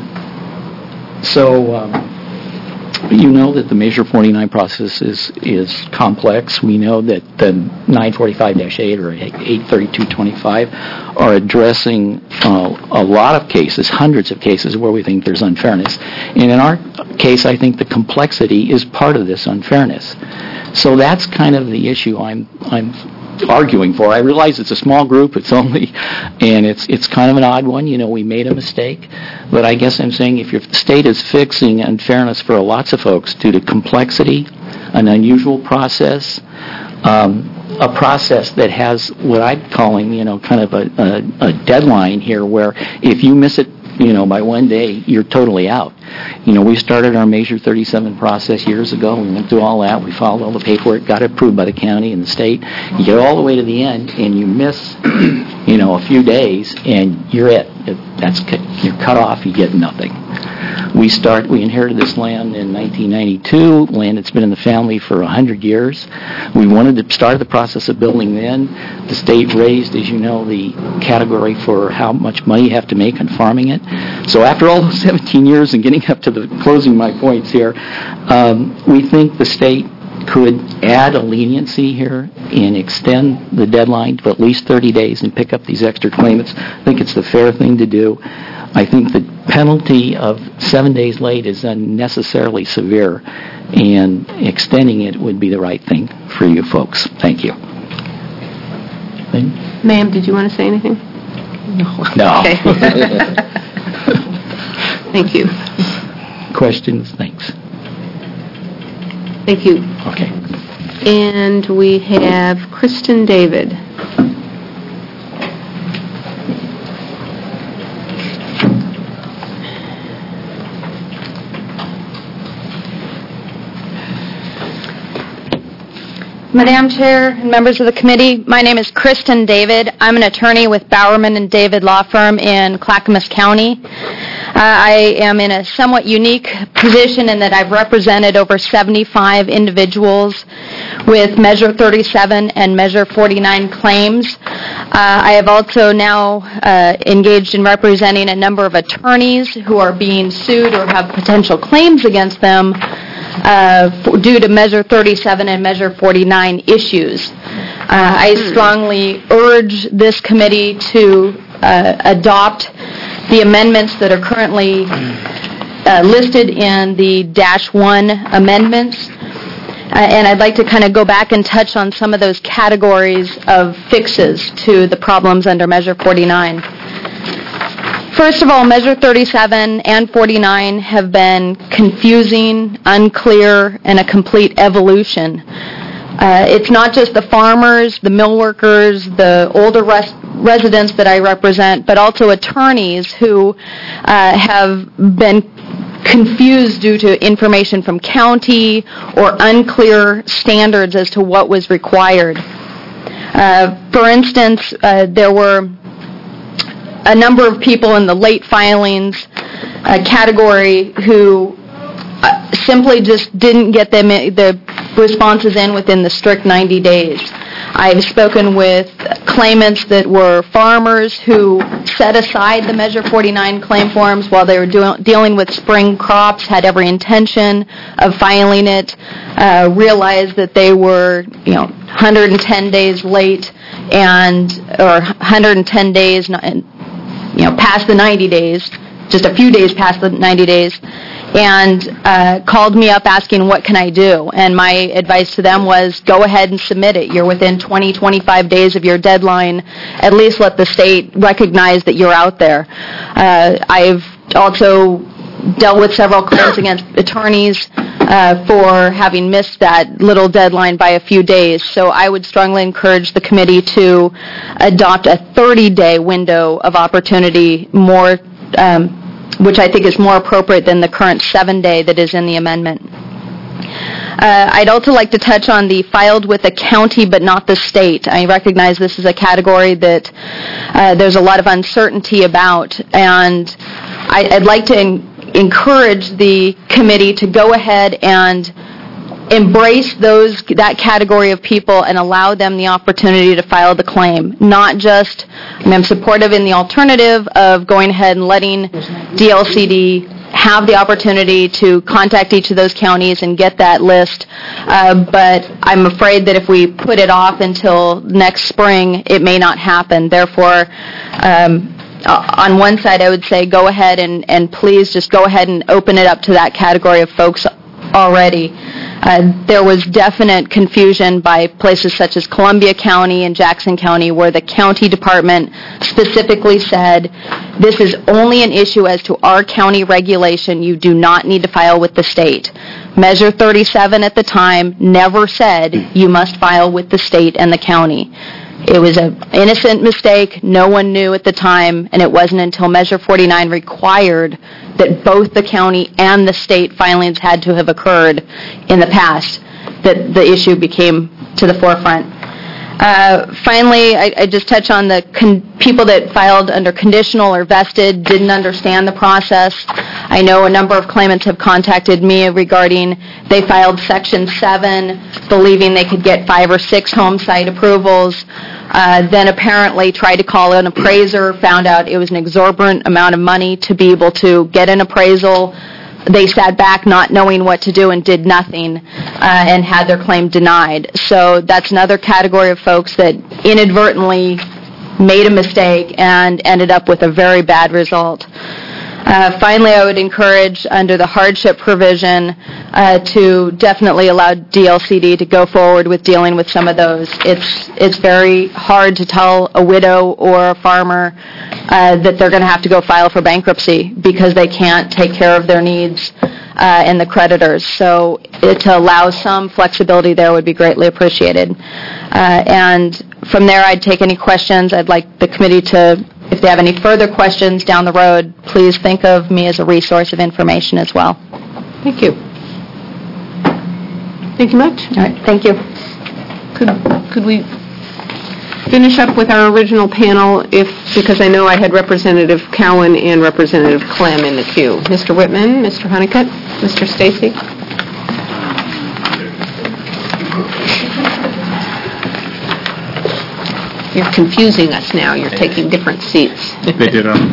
so... Um, You know that the Measure forty-nine process is, is complex. We know that the nine forty-five dash eight or eight thirty-two twenty-five are addressing uh, a lot of cases, hundreds of cases where we think there's unfairness. And in our case, I think the complexity is part of this unfairness. So that's kind of the issue I'm I'm arguing for. I realize it's a small group, it's only, and it's it's kind of an odd one. You know, we made a mistake, but I guess I'm saying if your state is fixing unfairness for lots of folks due to complexity, an unusual process, um, a process that has what I'm calling, you know, kind of a, a, a deadline here where if you miss it, you know, by one day, you're totally out. You know, we started our Measure thirty-seven process years ago. We went through all that. We filed all the paperwork, got it approved by the county and the state. You get all the way to the end, and you miss, you know, a few days, and you're it. That's you're cut off. You get nothing. We start. We inherited this land in nineteen ninety-two. Land that's been in the family for a hundred years. We wanted to start the process of building then. The state raised, as you know, the category for how much money you have to make on farming it. So after all those seventeen years and getting up to the closing my points here, um, we think the state could add a leniency here and extend the deadline to at least thirty days and pick up these extra claimants. I think it's the fair thing to do. I think the penalty of seven days late is unnecessarily severe, and extending it would be the right thing for you folks. Thank you. Ma'am, did you want to say anything? No. Okay. Thank you. Questions? Thanks. Thank you. Okay. And we have Kristen David. Madam Chair and members of the committee, my name is Kristen David. I'm an attorney with Bowerman and David Law Firm in Clackamas County. Uh, I am in a somewhat unique position in that I've represented over seventy-five individuals with Measure thirty-seven and Measure forty-nine claims. Uh, I have also now uh, engaged in representing a number of attorneys who are being sued or have potential claims against them Uh, for, due to Measure thirty-seven and Measure forty-nine issues. Uh, I strongly urge this committee to uh, adopt the amendments that are currently uh, listed in the Dash one amendments. Uh, and I'd like to kind of go back and touch on some of those categories of fixes to the problems under Measure forty-nine. First of all, Measure thirty-seven and forty-nine have been confusing, unclear, and a complete evolution. Uh, it's not just the farmers, the mill workers, the older res- residents that I represent, but also attorneys who uh, have been confused due to information from county or unclear standards as to what was required. Uh, for instance, uh, there were a number of people in the late filings uh, category who uh, simply just didn't get them the responses in within the strict ninety days. I've spoken with claimants that were farmers who set aside the Measure forty-nine claim forms while they were do- dealing with spring crops, had every intention of filing it, uh, realized that they were, you know, one hundred ten days late and or one hundred ten days, you know, past the ninety days, just a few days past the ninety days, and uh, called me up asking, what can I do? And my advice to them was, go ahead and submit it. You're within twenty, twenty-five days of your deadline. At least let the state recognize that you're out there. Uh, I've also dealt with several claims against attorneys uh, for having missed that little deadline by a few days. So I would strongly encourage the committee to adopt a thirty-day window of opportunity, more, um, which I think is more appropriate than the current seven-day that is in the amendment. Uh, I'd also like to touch on the filed with the county but not the state. I recognize this is a category that uh, there's a lot of uncertainty about, and I, I'd like to en- encourage the committee to go ahead and embrace those that category of people and allow them the opportunity to file the claim. Not just, I mean, I'm supportive in the alternative of going ahead and letting D L C D have the opportunity to contact each of those counties and get that list, uh, but I'm afraid that if we put it off until next spring, it may not happen. Therefore, um, on one side, I would say go ahead and, and please just go ahead and open it up to that category of folks already. Uh, there was definite confusion by places such as Columbia County and Jackson County, where the county department specifically said, this is only an issue as to our county regulation. You do not need to file with the state. Measure thirty-seven at the time never said you must file with the state and the county. It was an innocent mistake. No one knew at the time, and it wasn't until Measure forty-nine required that both the county and the state filings had to have occurred in the past that the issue became to the forefront. Uh, finally, I, I just touch on the con- people that filed under conditional or vested, didn't understand the process. I know a number of claimants have contacted me regarding they filed Section seven, believing they could get five or six home site approvals, uh, then apparently tried to call an appraiser, found out it was an exorbitant amount of money to be able to get an appraisal, they sat back not knowing what to do and did nothing uh, and had their claim denied. So that's another category of folks that inadvertently made a mistake and ended up with a very bad result. Uh, finally, I would encourage, under the hardship provision, uh, to definitely allow D L C D to go forward with dealing with some of those. It's it's very hard to tell a widow or a farmer uh, that they're going to have to go file for bankruptcy because they can't take care of their needs uh, and the creditors. So it, to allow some flexibility there would be greatly appreciated. Uh, and from there, I'd take any questions. I'd like the committee to, if they have any further questions down the road, please think of me as a resource of information as well. Thank you. Thank you much. All right, thank you. Could, could we finish up with our original panel, if, because I know I had Representative Cowan and Representative Clem in the queue. Mister Whitman, Mister Honeycutt, Mister Stacy. You're confusing us now. You're taking different seats. They did on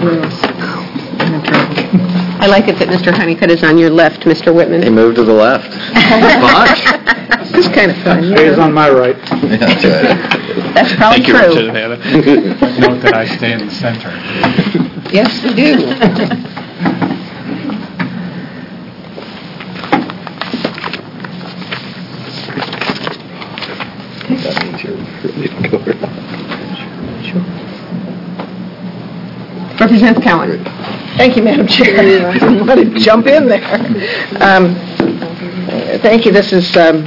I like it that Mister Honeycutt is on your left, Mister Whitman. They moved to the left. This is kind of fun. Stays on my right. That's right. That's probably Thank you, true. Richard and Anna. Note that I stay in the center. Yes, you do. That means you're ready to go. Representative Cowan. Thank you, Madam Chair. I didn't want to jump in there. Um, Thank you. This is um,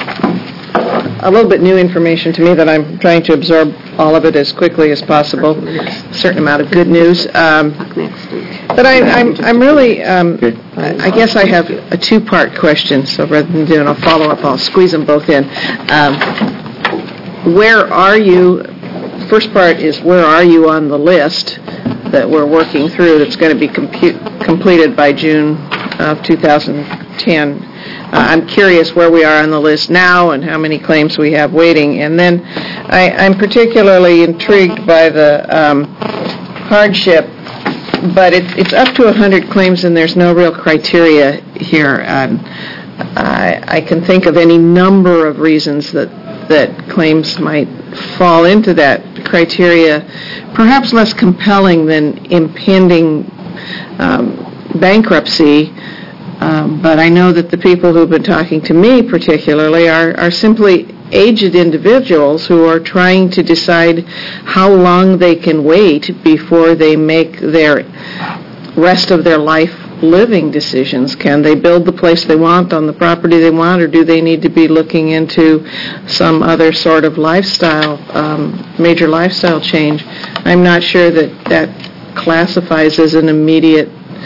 a little bit new information to me that I'm trying to absorb all of it as quickly as possible. A certain amount of good news. Um, But I, I'm, I'm really, um, I I guess I have a two-part question, so rather than doing a follow-up, I'll squeeze them both in. Um, Where are you, first part is, where are you on the list that we're working through that's going to be compu- completed by June of two thousand ten? Uh, I'm curious where we are on the list now and how many claims we have waiting. And then I, I'm particularly intrigued by the um, hardship, but it, it's up to one hundred claims and there's no real criteria here. Um, I, I can think of any number of reasons that, that claims might fall into that criteria, perhaps less compelling than impending um, bankruptcy. Um, but I know that the people who have been talking to me particularly are, are simply aged individuals who are trying to decide how long they can wait before they make their rest of their life living decisions. Can they build the place they want on the property they want, or do they need to be looking into some other sort of lifestyle, um, major lifestyle change? I'm not sure that that classifies as an immediate.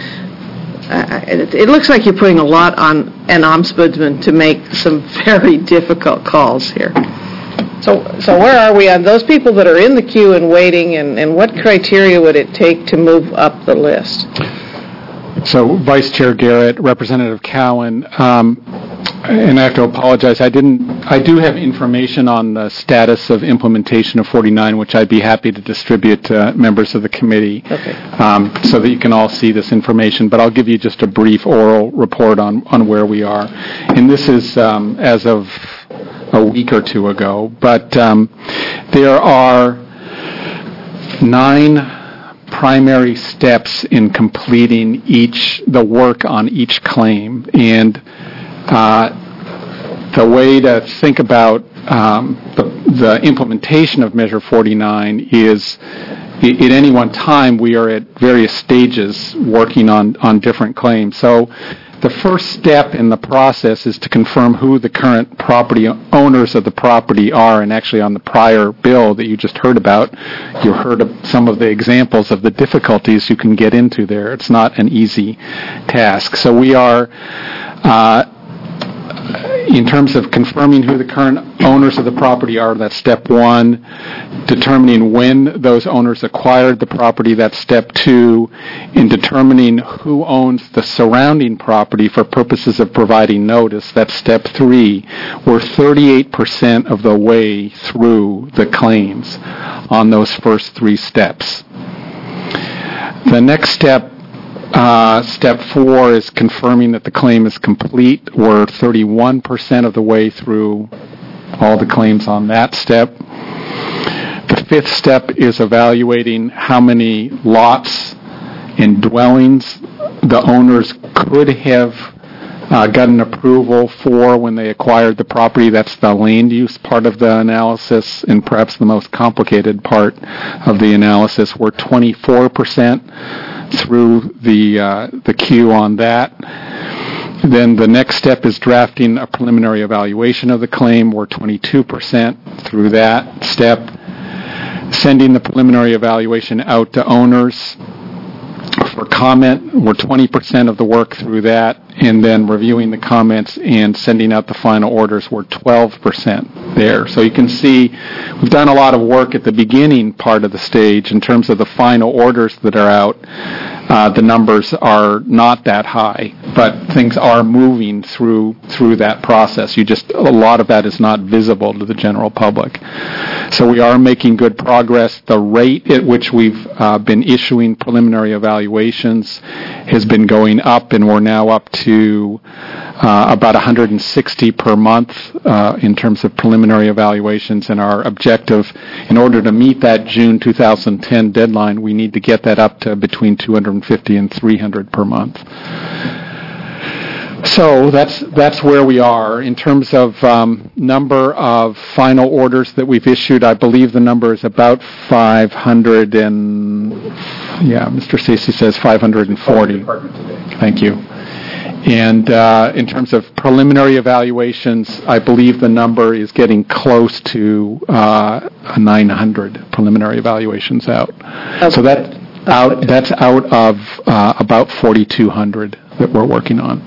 Uh, it, it looks like you're putting a lot on an ombudsman to make some very difficult calls here. So, so where are we on those people that are in the queue and waiting, and, and what criteria would it take to move up the list? So, Vice Chair Garrett, Representative Cowan, um, and I have to apologize, I didn't, I do have information on the status of implementation of forty-nine, which I'd be happy to distribute to members of the committee, okay. um, so that you can all see this information, but I'll give you just a brief oral report on, on where we are. And this is um, as of a week or two ago, but um, there are nine primary steps in completing each, the work on each claim. And Uh, the way to think about um, the, the implementation of Measure forty-nine is, i- at any one time, we are at various stages working on, on different claims. So the first step in the process is to confirm who the current property owners of the property are, and actually on the prior bill that you just heard about, you heard of some of the examples of the difficulties you can get into there. It's not an easy task. So we are uh, in terms of confirming who the current owners of the property are, that's step one. Determining when those owners acquired the property, that's step two. In determining who owns the surrounding property for purposes of providing notice, that's step three. We're thirty-eight percent of the way through the claims on those first three steps. The next step Uh, Step four is confirming that the claim is complete. We're thirty-one percent of the way through all the claims on that step. The fifth step is evaluating how many lots and dwellings the owners could have uh, gotten approval for when they acquired the property. That's the land use part of the analysis, and perhaps the most complicated part of the analysis. We're twenty-four percent through the uh, the queue on that. Then the next step is drafting a preliminary evaluation of the claim. We're twenty-two percent through that step. Sending the preliminary evaluation out to owners for comment. We're twenty percent of the work through that. And then reviewing the comments and sending out the final orders, we're twelve percent there. So you can see we've done a lot of work at the beginning part of the stage. In terms of the final orders that are out, uh, the numbers are not that high, but things are moving through through that process. You just, a lot of that is not visible to the general public. So we are making good progress. The rate at which we've uh, been issuing preliminary evaluations has been going up, and we're now up to uh, about one hundred sixty per month uh, in terms of preliminary evaluations. And our objective, in order to meet that June two thousand ten deadline, we need to get that up to between two hundred fifty and three hundred per month. So that's that's where we are. In terms of um, number of final orders that we've issued, I believe the number is about five hundred and, yeah, Mister Stacy says five hundred forty. Thank you. And uh, in terms of preliminary evaluations, I believe the number is getting close to uh, nine hundred preliminary evaluations out. So that out that's out of uh, about forty-two hundred that we're working on.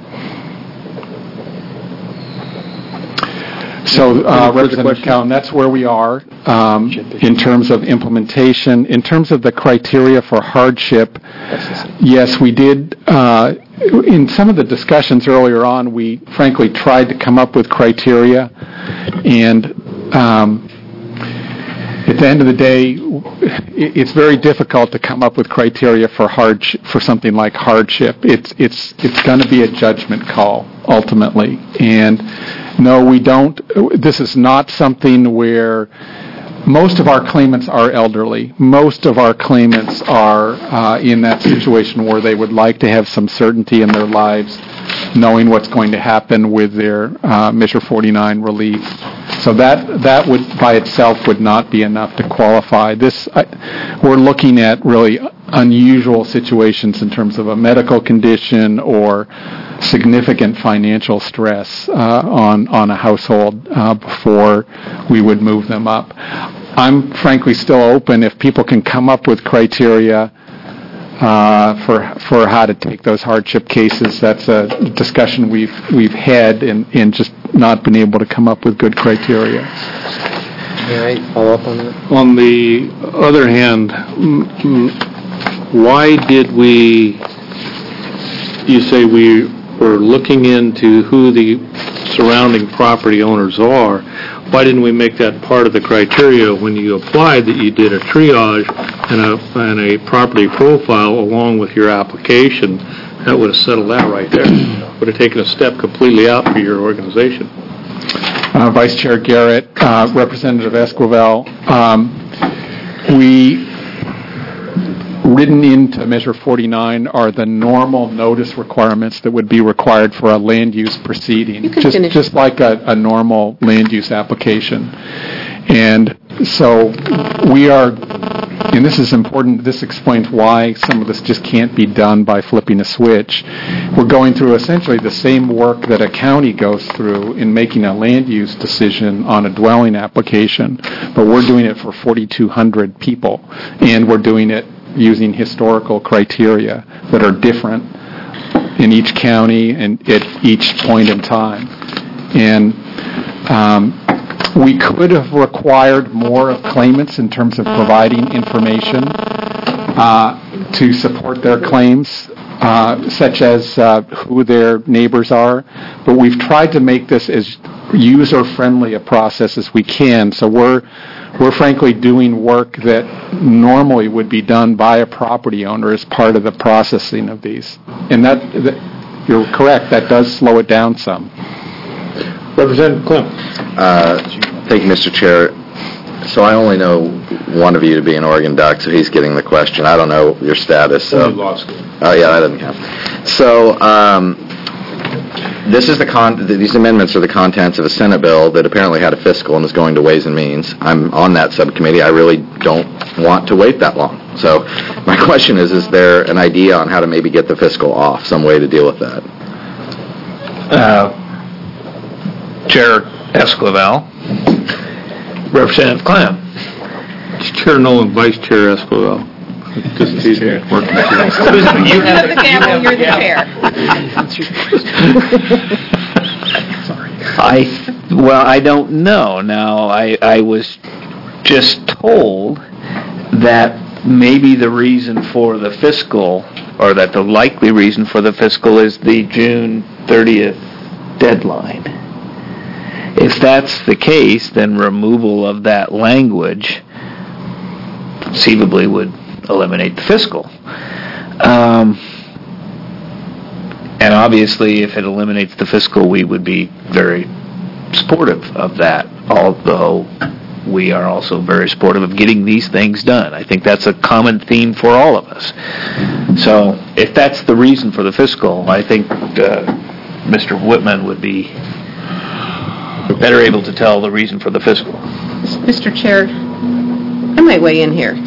So, uh, Representative Cowan, that's where we are um, in terms of implementation. In terms of the criteria for hardship, yes, we did. Uh, in some of the discussions earlier on, we frankly tried to come up with criteria, and um, at the end of the day, it's very difficult to come up with criteria for hardship, for something like hardship. It's it's it's going to be a judgment call ultimately, and no, we don't. This is not something where most of our claimants are elderly. Most of our claimants are uh, in that situation where they would like to have some certainty in their lives, knowing what's going to happen with their uh, Measure forty-nine relief. So that that would by itself would not be enough to qualify. This I, we're looking at really unusual situations in terms of a medical condition or significant financial stress uh, on on a household uh, before we would move them up. I'm frankly still open if people can come up with criteria uh, for for how to take those hardship cases. That's a discussion we've we've had and, and just not been able to come up with good criteria. May I follow up on that? On the other hand, why did we, you say we were looking into who the surrounding property owners are, why didn't we make that part of the criteria when you applied, that you did a triage and a, and a property profile along with your application? That would have settled that right there. Would have taken a step completely out for your organization. Uh, Vice Chair Garrett, uh, Representative Esquivel, um, we written into Measure forty-nine are the normal notice requirements that would be required for a land use proceeding, just finish. just like a, a normal land use application. And so we are, and this is important, this explains why some of this just can't be done by flipping a switch. We're going through essentially the same work that a county goes through in making a land use decision on a dwelling application, but we're doing it for forty-two hundred people, and we're doing it using historical criteria that are different in each county and at each point in time. And um, we could have required more of claimants in terms of providing information uh, to support their claims. uh, such as uh, who their neighbors are, but we've tried to make this as user-friendly a process as we can. So we're we're frankly doing work that normally would be done by a property owner as part of the processing of these. And that, that you're correct, that does slow it down some. Representative Klim. Uh, thank you, Mister Chair. So I only know one of you to be an Oregon Duck, so he's getting the question. I don't know your status. So. Only law school. Oh, yeah, that doesn't count. So um, this is the con. These amendments are the contents of a Senate bill that apparently had a fiscal and is going to Ways and Means. I'm on that subcommittee. I really don't want to wait that long. So my question is, is there an idea on how to maybe get the fiscal off, some way to deal with that? Uh, Chair Esquivel. Representative Clam. It's Chair Nolan, Vice Chair Esquivel. Just he's working. You have the gavel, you're the chair. Sorry. I, well, I don't know. Now, I, I was just told that maybe the reason for the fiscal, or that the likely reason for the fiscal is the June thirtieth deadline. If that's the case, then removal of that language conceivably would eliminate the fiscal. Um, and obviously, if it eliminates the fiscal, we would be very supportive of that, although we are also very supportive of getting these things done. I think that's a common theme for all of us. So if that's the reason for the fiscal, I think uh, Mister Whitman would be better able to tell the reason for the fiscal. Mister Chair, I might weigh in here.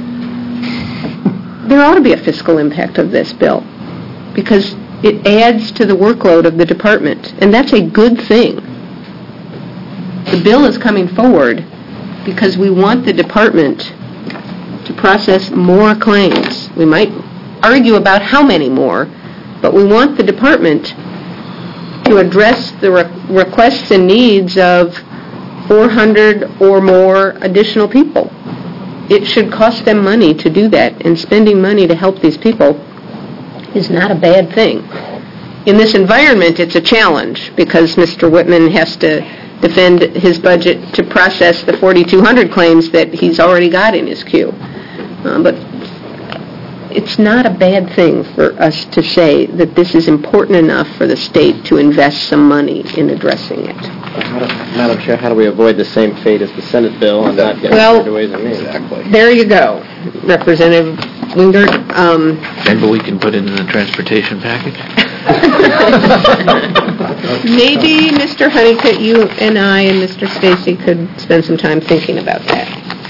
There ought to be a fiscal impact of this bill because it adds to the workload of the department, and that's a good thing. The bill is coming forward because we want the department to process more claims. We might argue about how many more, but we want the department to address the re- requests and needs of four hundred or more additional people. It should cost them money to do that, and spending money to help these people is not a bad thing. In this environment, it's a challenge because Mister Whitman has to defend his budget to process the forty-two hundred claims that he's already got in his queue. Uh, but it's not a bad thing for us to say that this is important enough for the state to invest some money in addressing it. Madam Chair, how do we avoid the same fate as the Senate bill and not get well, to Ways and Means? Exactly. There you go, Representative Wingert. Um, Maybe we can put it in the transportation package. Maybe Mister Honeycutt, you and I and Mister Stacy could spend some time thinking about that.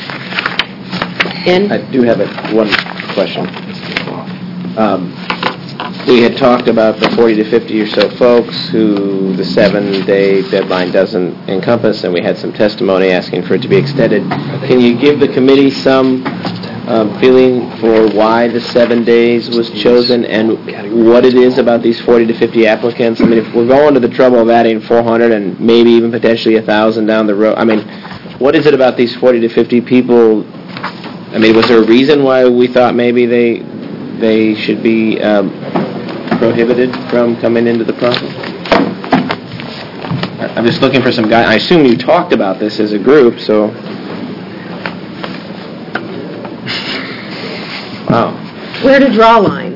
And I do have a, one question. Um, we had talked about the forty to fifty or so folks who the seven-day deadline doesn't encompass, and we had some testimony asking for it to be extended. Can you give the committee some um, feeling for why the seven days was chosen and what it is about these forty to fifty applicants? I mean, if we're going to the trouble of adding four hundred and maybe even potentially one thousand down the road, I mean, what is it about these forty to fifty people? I mean, was there a reason why we thought maybe they they should be um, prohibited from coming into the process? I'm just looking for some guy. I assume you talked about this as a group, so. Wow. Where to draw a line?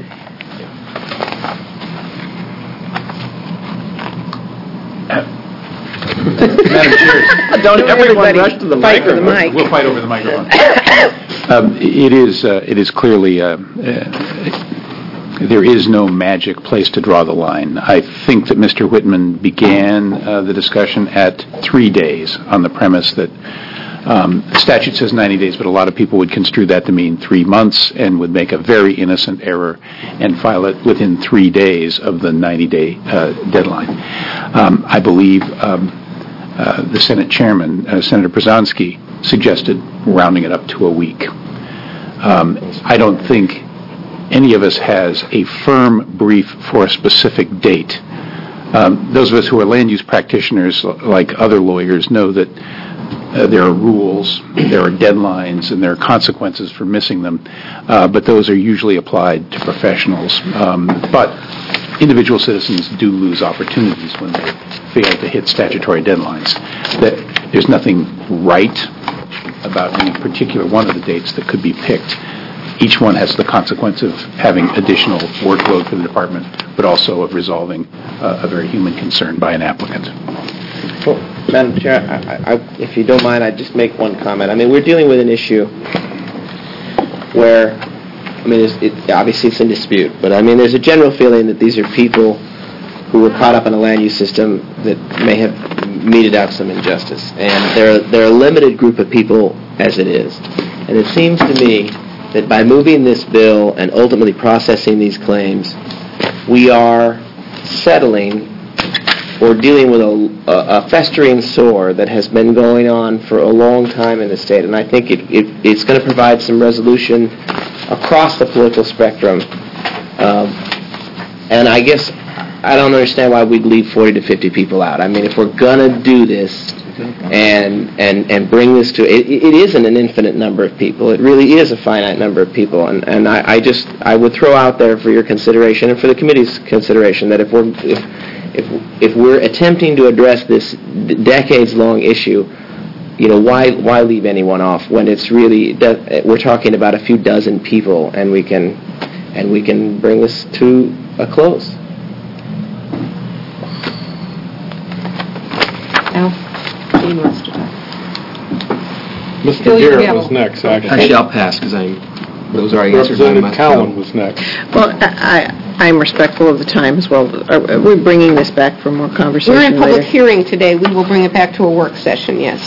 Madam Chair, don't everyone rush to the fight microphone. For the mic. We'll fight over the microphone. um, it is. Uh, it is clearly. Uh, uh, there is no magic place to draw the line. I think that Mister Whitman began uh, the discussion at three days on the premise that um, the statute says ninety days, but a lot of people would construe that to mean three months and would make a very innocent error and file it within three days of the ninety-day uh, deadline. Um, I believe. Um, Uh, the Senate chairman, uh, Senator Brzezinski, suggested rounding it up to a week. Um, I don't think any of us has a firm brief for a specific date. Um, those of us who are land use practitioners, like other lawyers, know that uh, there are rules, there are deadlines, and there are consequences for missing them, uh, but those are usually applied to professionals. Um, but individual citizens do lose opportunities when they fail to hit statutory deadlines. That there's nothing right about any particular one of the dates that could be picked. Each one has the consequence of having additional workload for the department, but also of resolving uh, a very human concern by an applicant. Well, Madam Chair, I, I, if you don't mind, I'd just make one comment. I mean, we're dealing with an issue where, I mean, it's, it, obviously it's in dispute, but I mean, there's a general feeling that these are people who were caught up in a land use system that may have meted out some injustice. And they're, they're a limited group of people as it is. And it seems to me that by moving this bill and ultimately processing these claims, we are settling or dealing with a, a, a festering sore that has been going on for a long time in the state. And I think it, it, it's going to provide some resolution across the political spectrum. Um, and I guess I don't understand why we'd leave forty to fifty people out. I mean, if we're going to do this and and and bring this to it, it isn't an infinite number of people. It really is a finite number of people. And and I, I just I would throw out there for your consideration and for the committee's consideration that if we're if if if we're attempting to address this decades-long issue, you know, why why leave anyone off when it's really we're talking about a few dozen people, and we can and we can bring this to a close. Dean wants to talk. Mister Bill, you Garrett have was a- next, actually. Actually, I'll pass because I'm. Those are answered by Representative my. Cowan was next. Well, I, I- I'm respectful of the time as well. Are are we bringing this back for more conversation We're in later? public hearing today. We will bring it back to a work session, yes.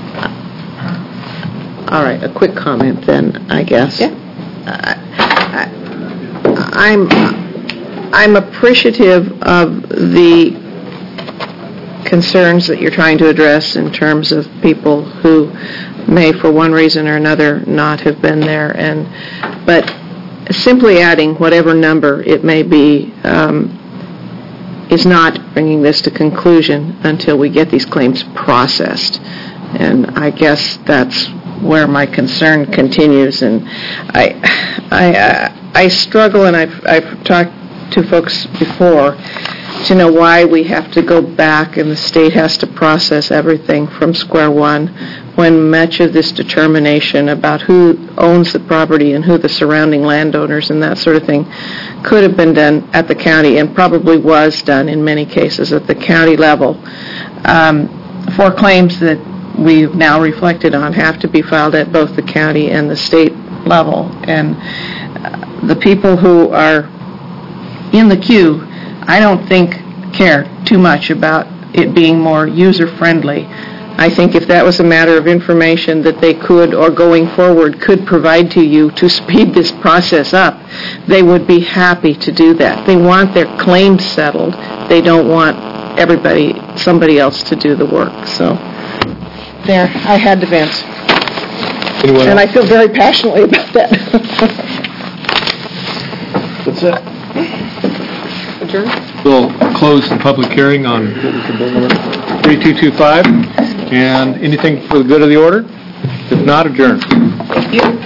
All right, a quick comment then, I guess. Yeah. I- I- I'm, I'm appreciative of the concerns that you're trying to address in terms of people who may, for one reason or another, not have been there. And but simply adding whatever number it may be um, is not bringing this to conclusion until we get these claims processed. And I guess that's where my concern continues. And I, I, uh, I struggle, and I've, I've talked to folks before, to know why we have to go back and the state has to process everything from square one when much of this determination about who owns the property and who the surrounding landowners and that sort of thing could have been done at the county and probably was done in many cases at the county level. Um, for claims that we've now reflected on have to be filed at both the county and the state level. And uh, the people who are in the queue, I don't think care too much about it being more user-friendly. I think if that was a matter of information that they could, or going forward, could provide to you to speed this process up, they would be happy to do that. They want their claims settled. They don't want everybody, somebody else to do the work. So, there, I had to vent. Anyone And else? I feel very passionately about that. That's it. Adjourn? We'll close the public hearing on three two two five. And anything for the good of the order? If not, adjourn. Thank you.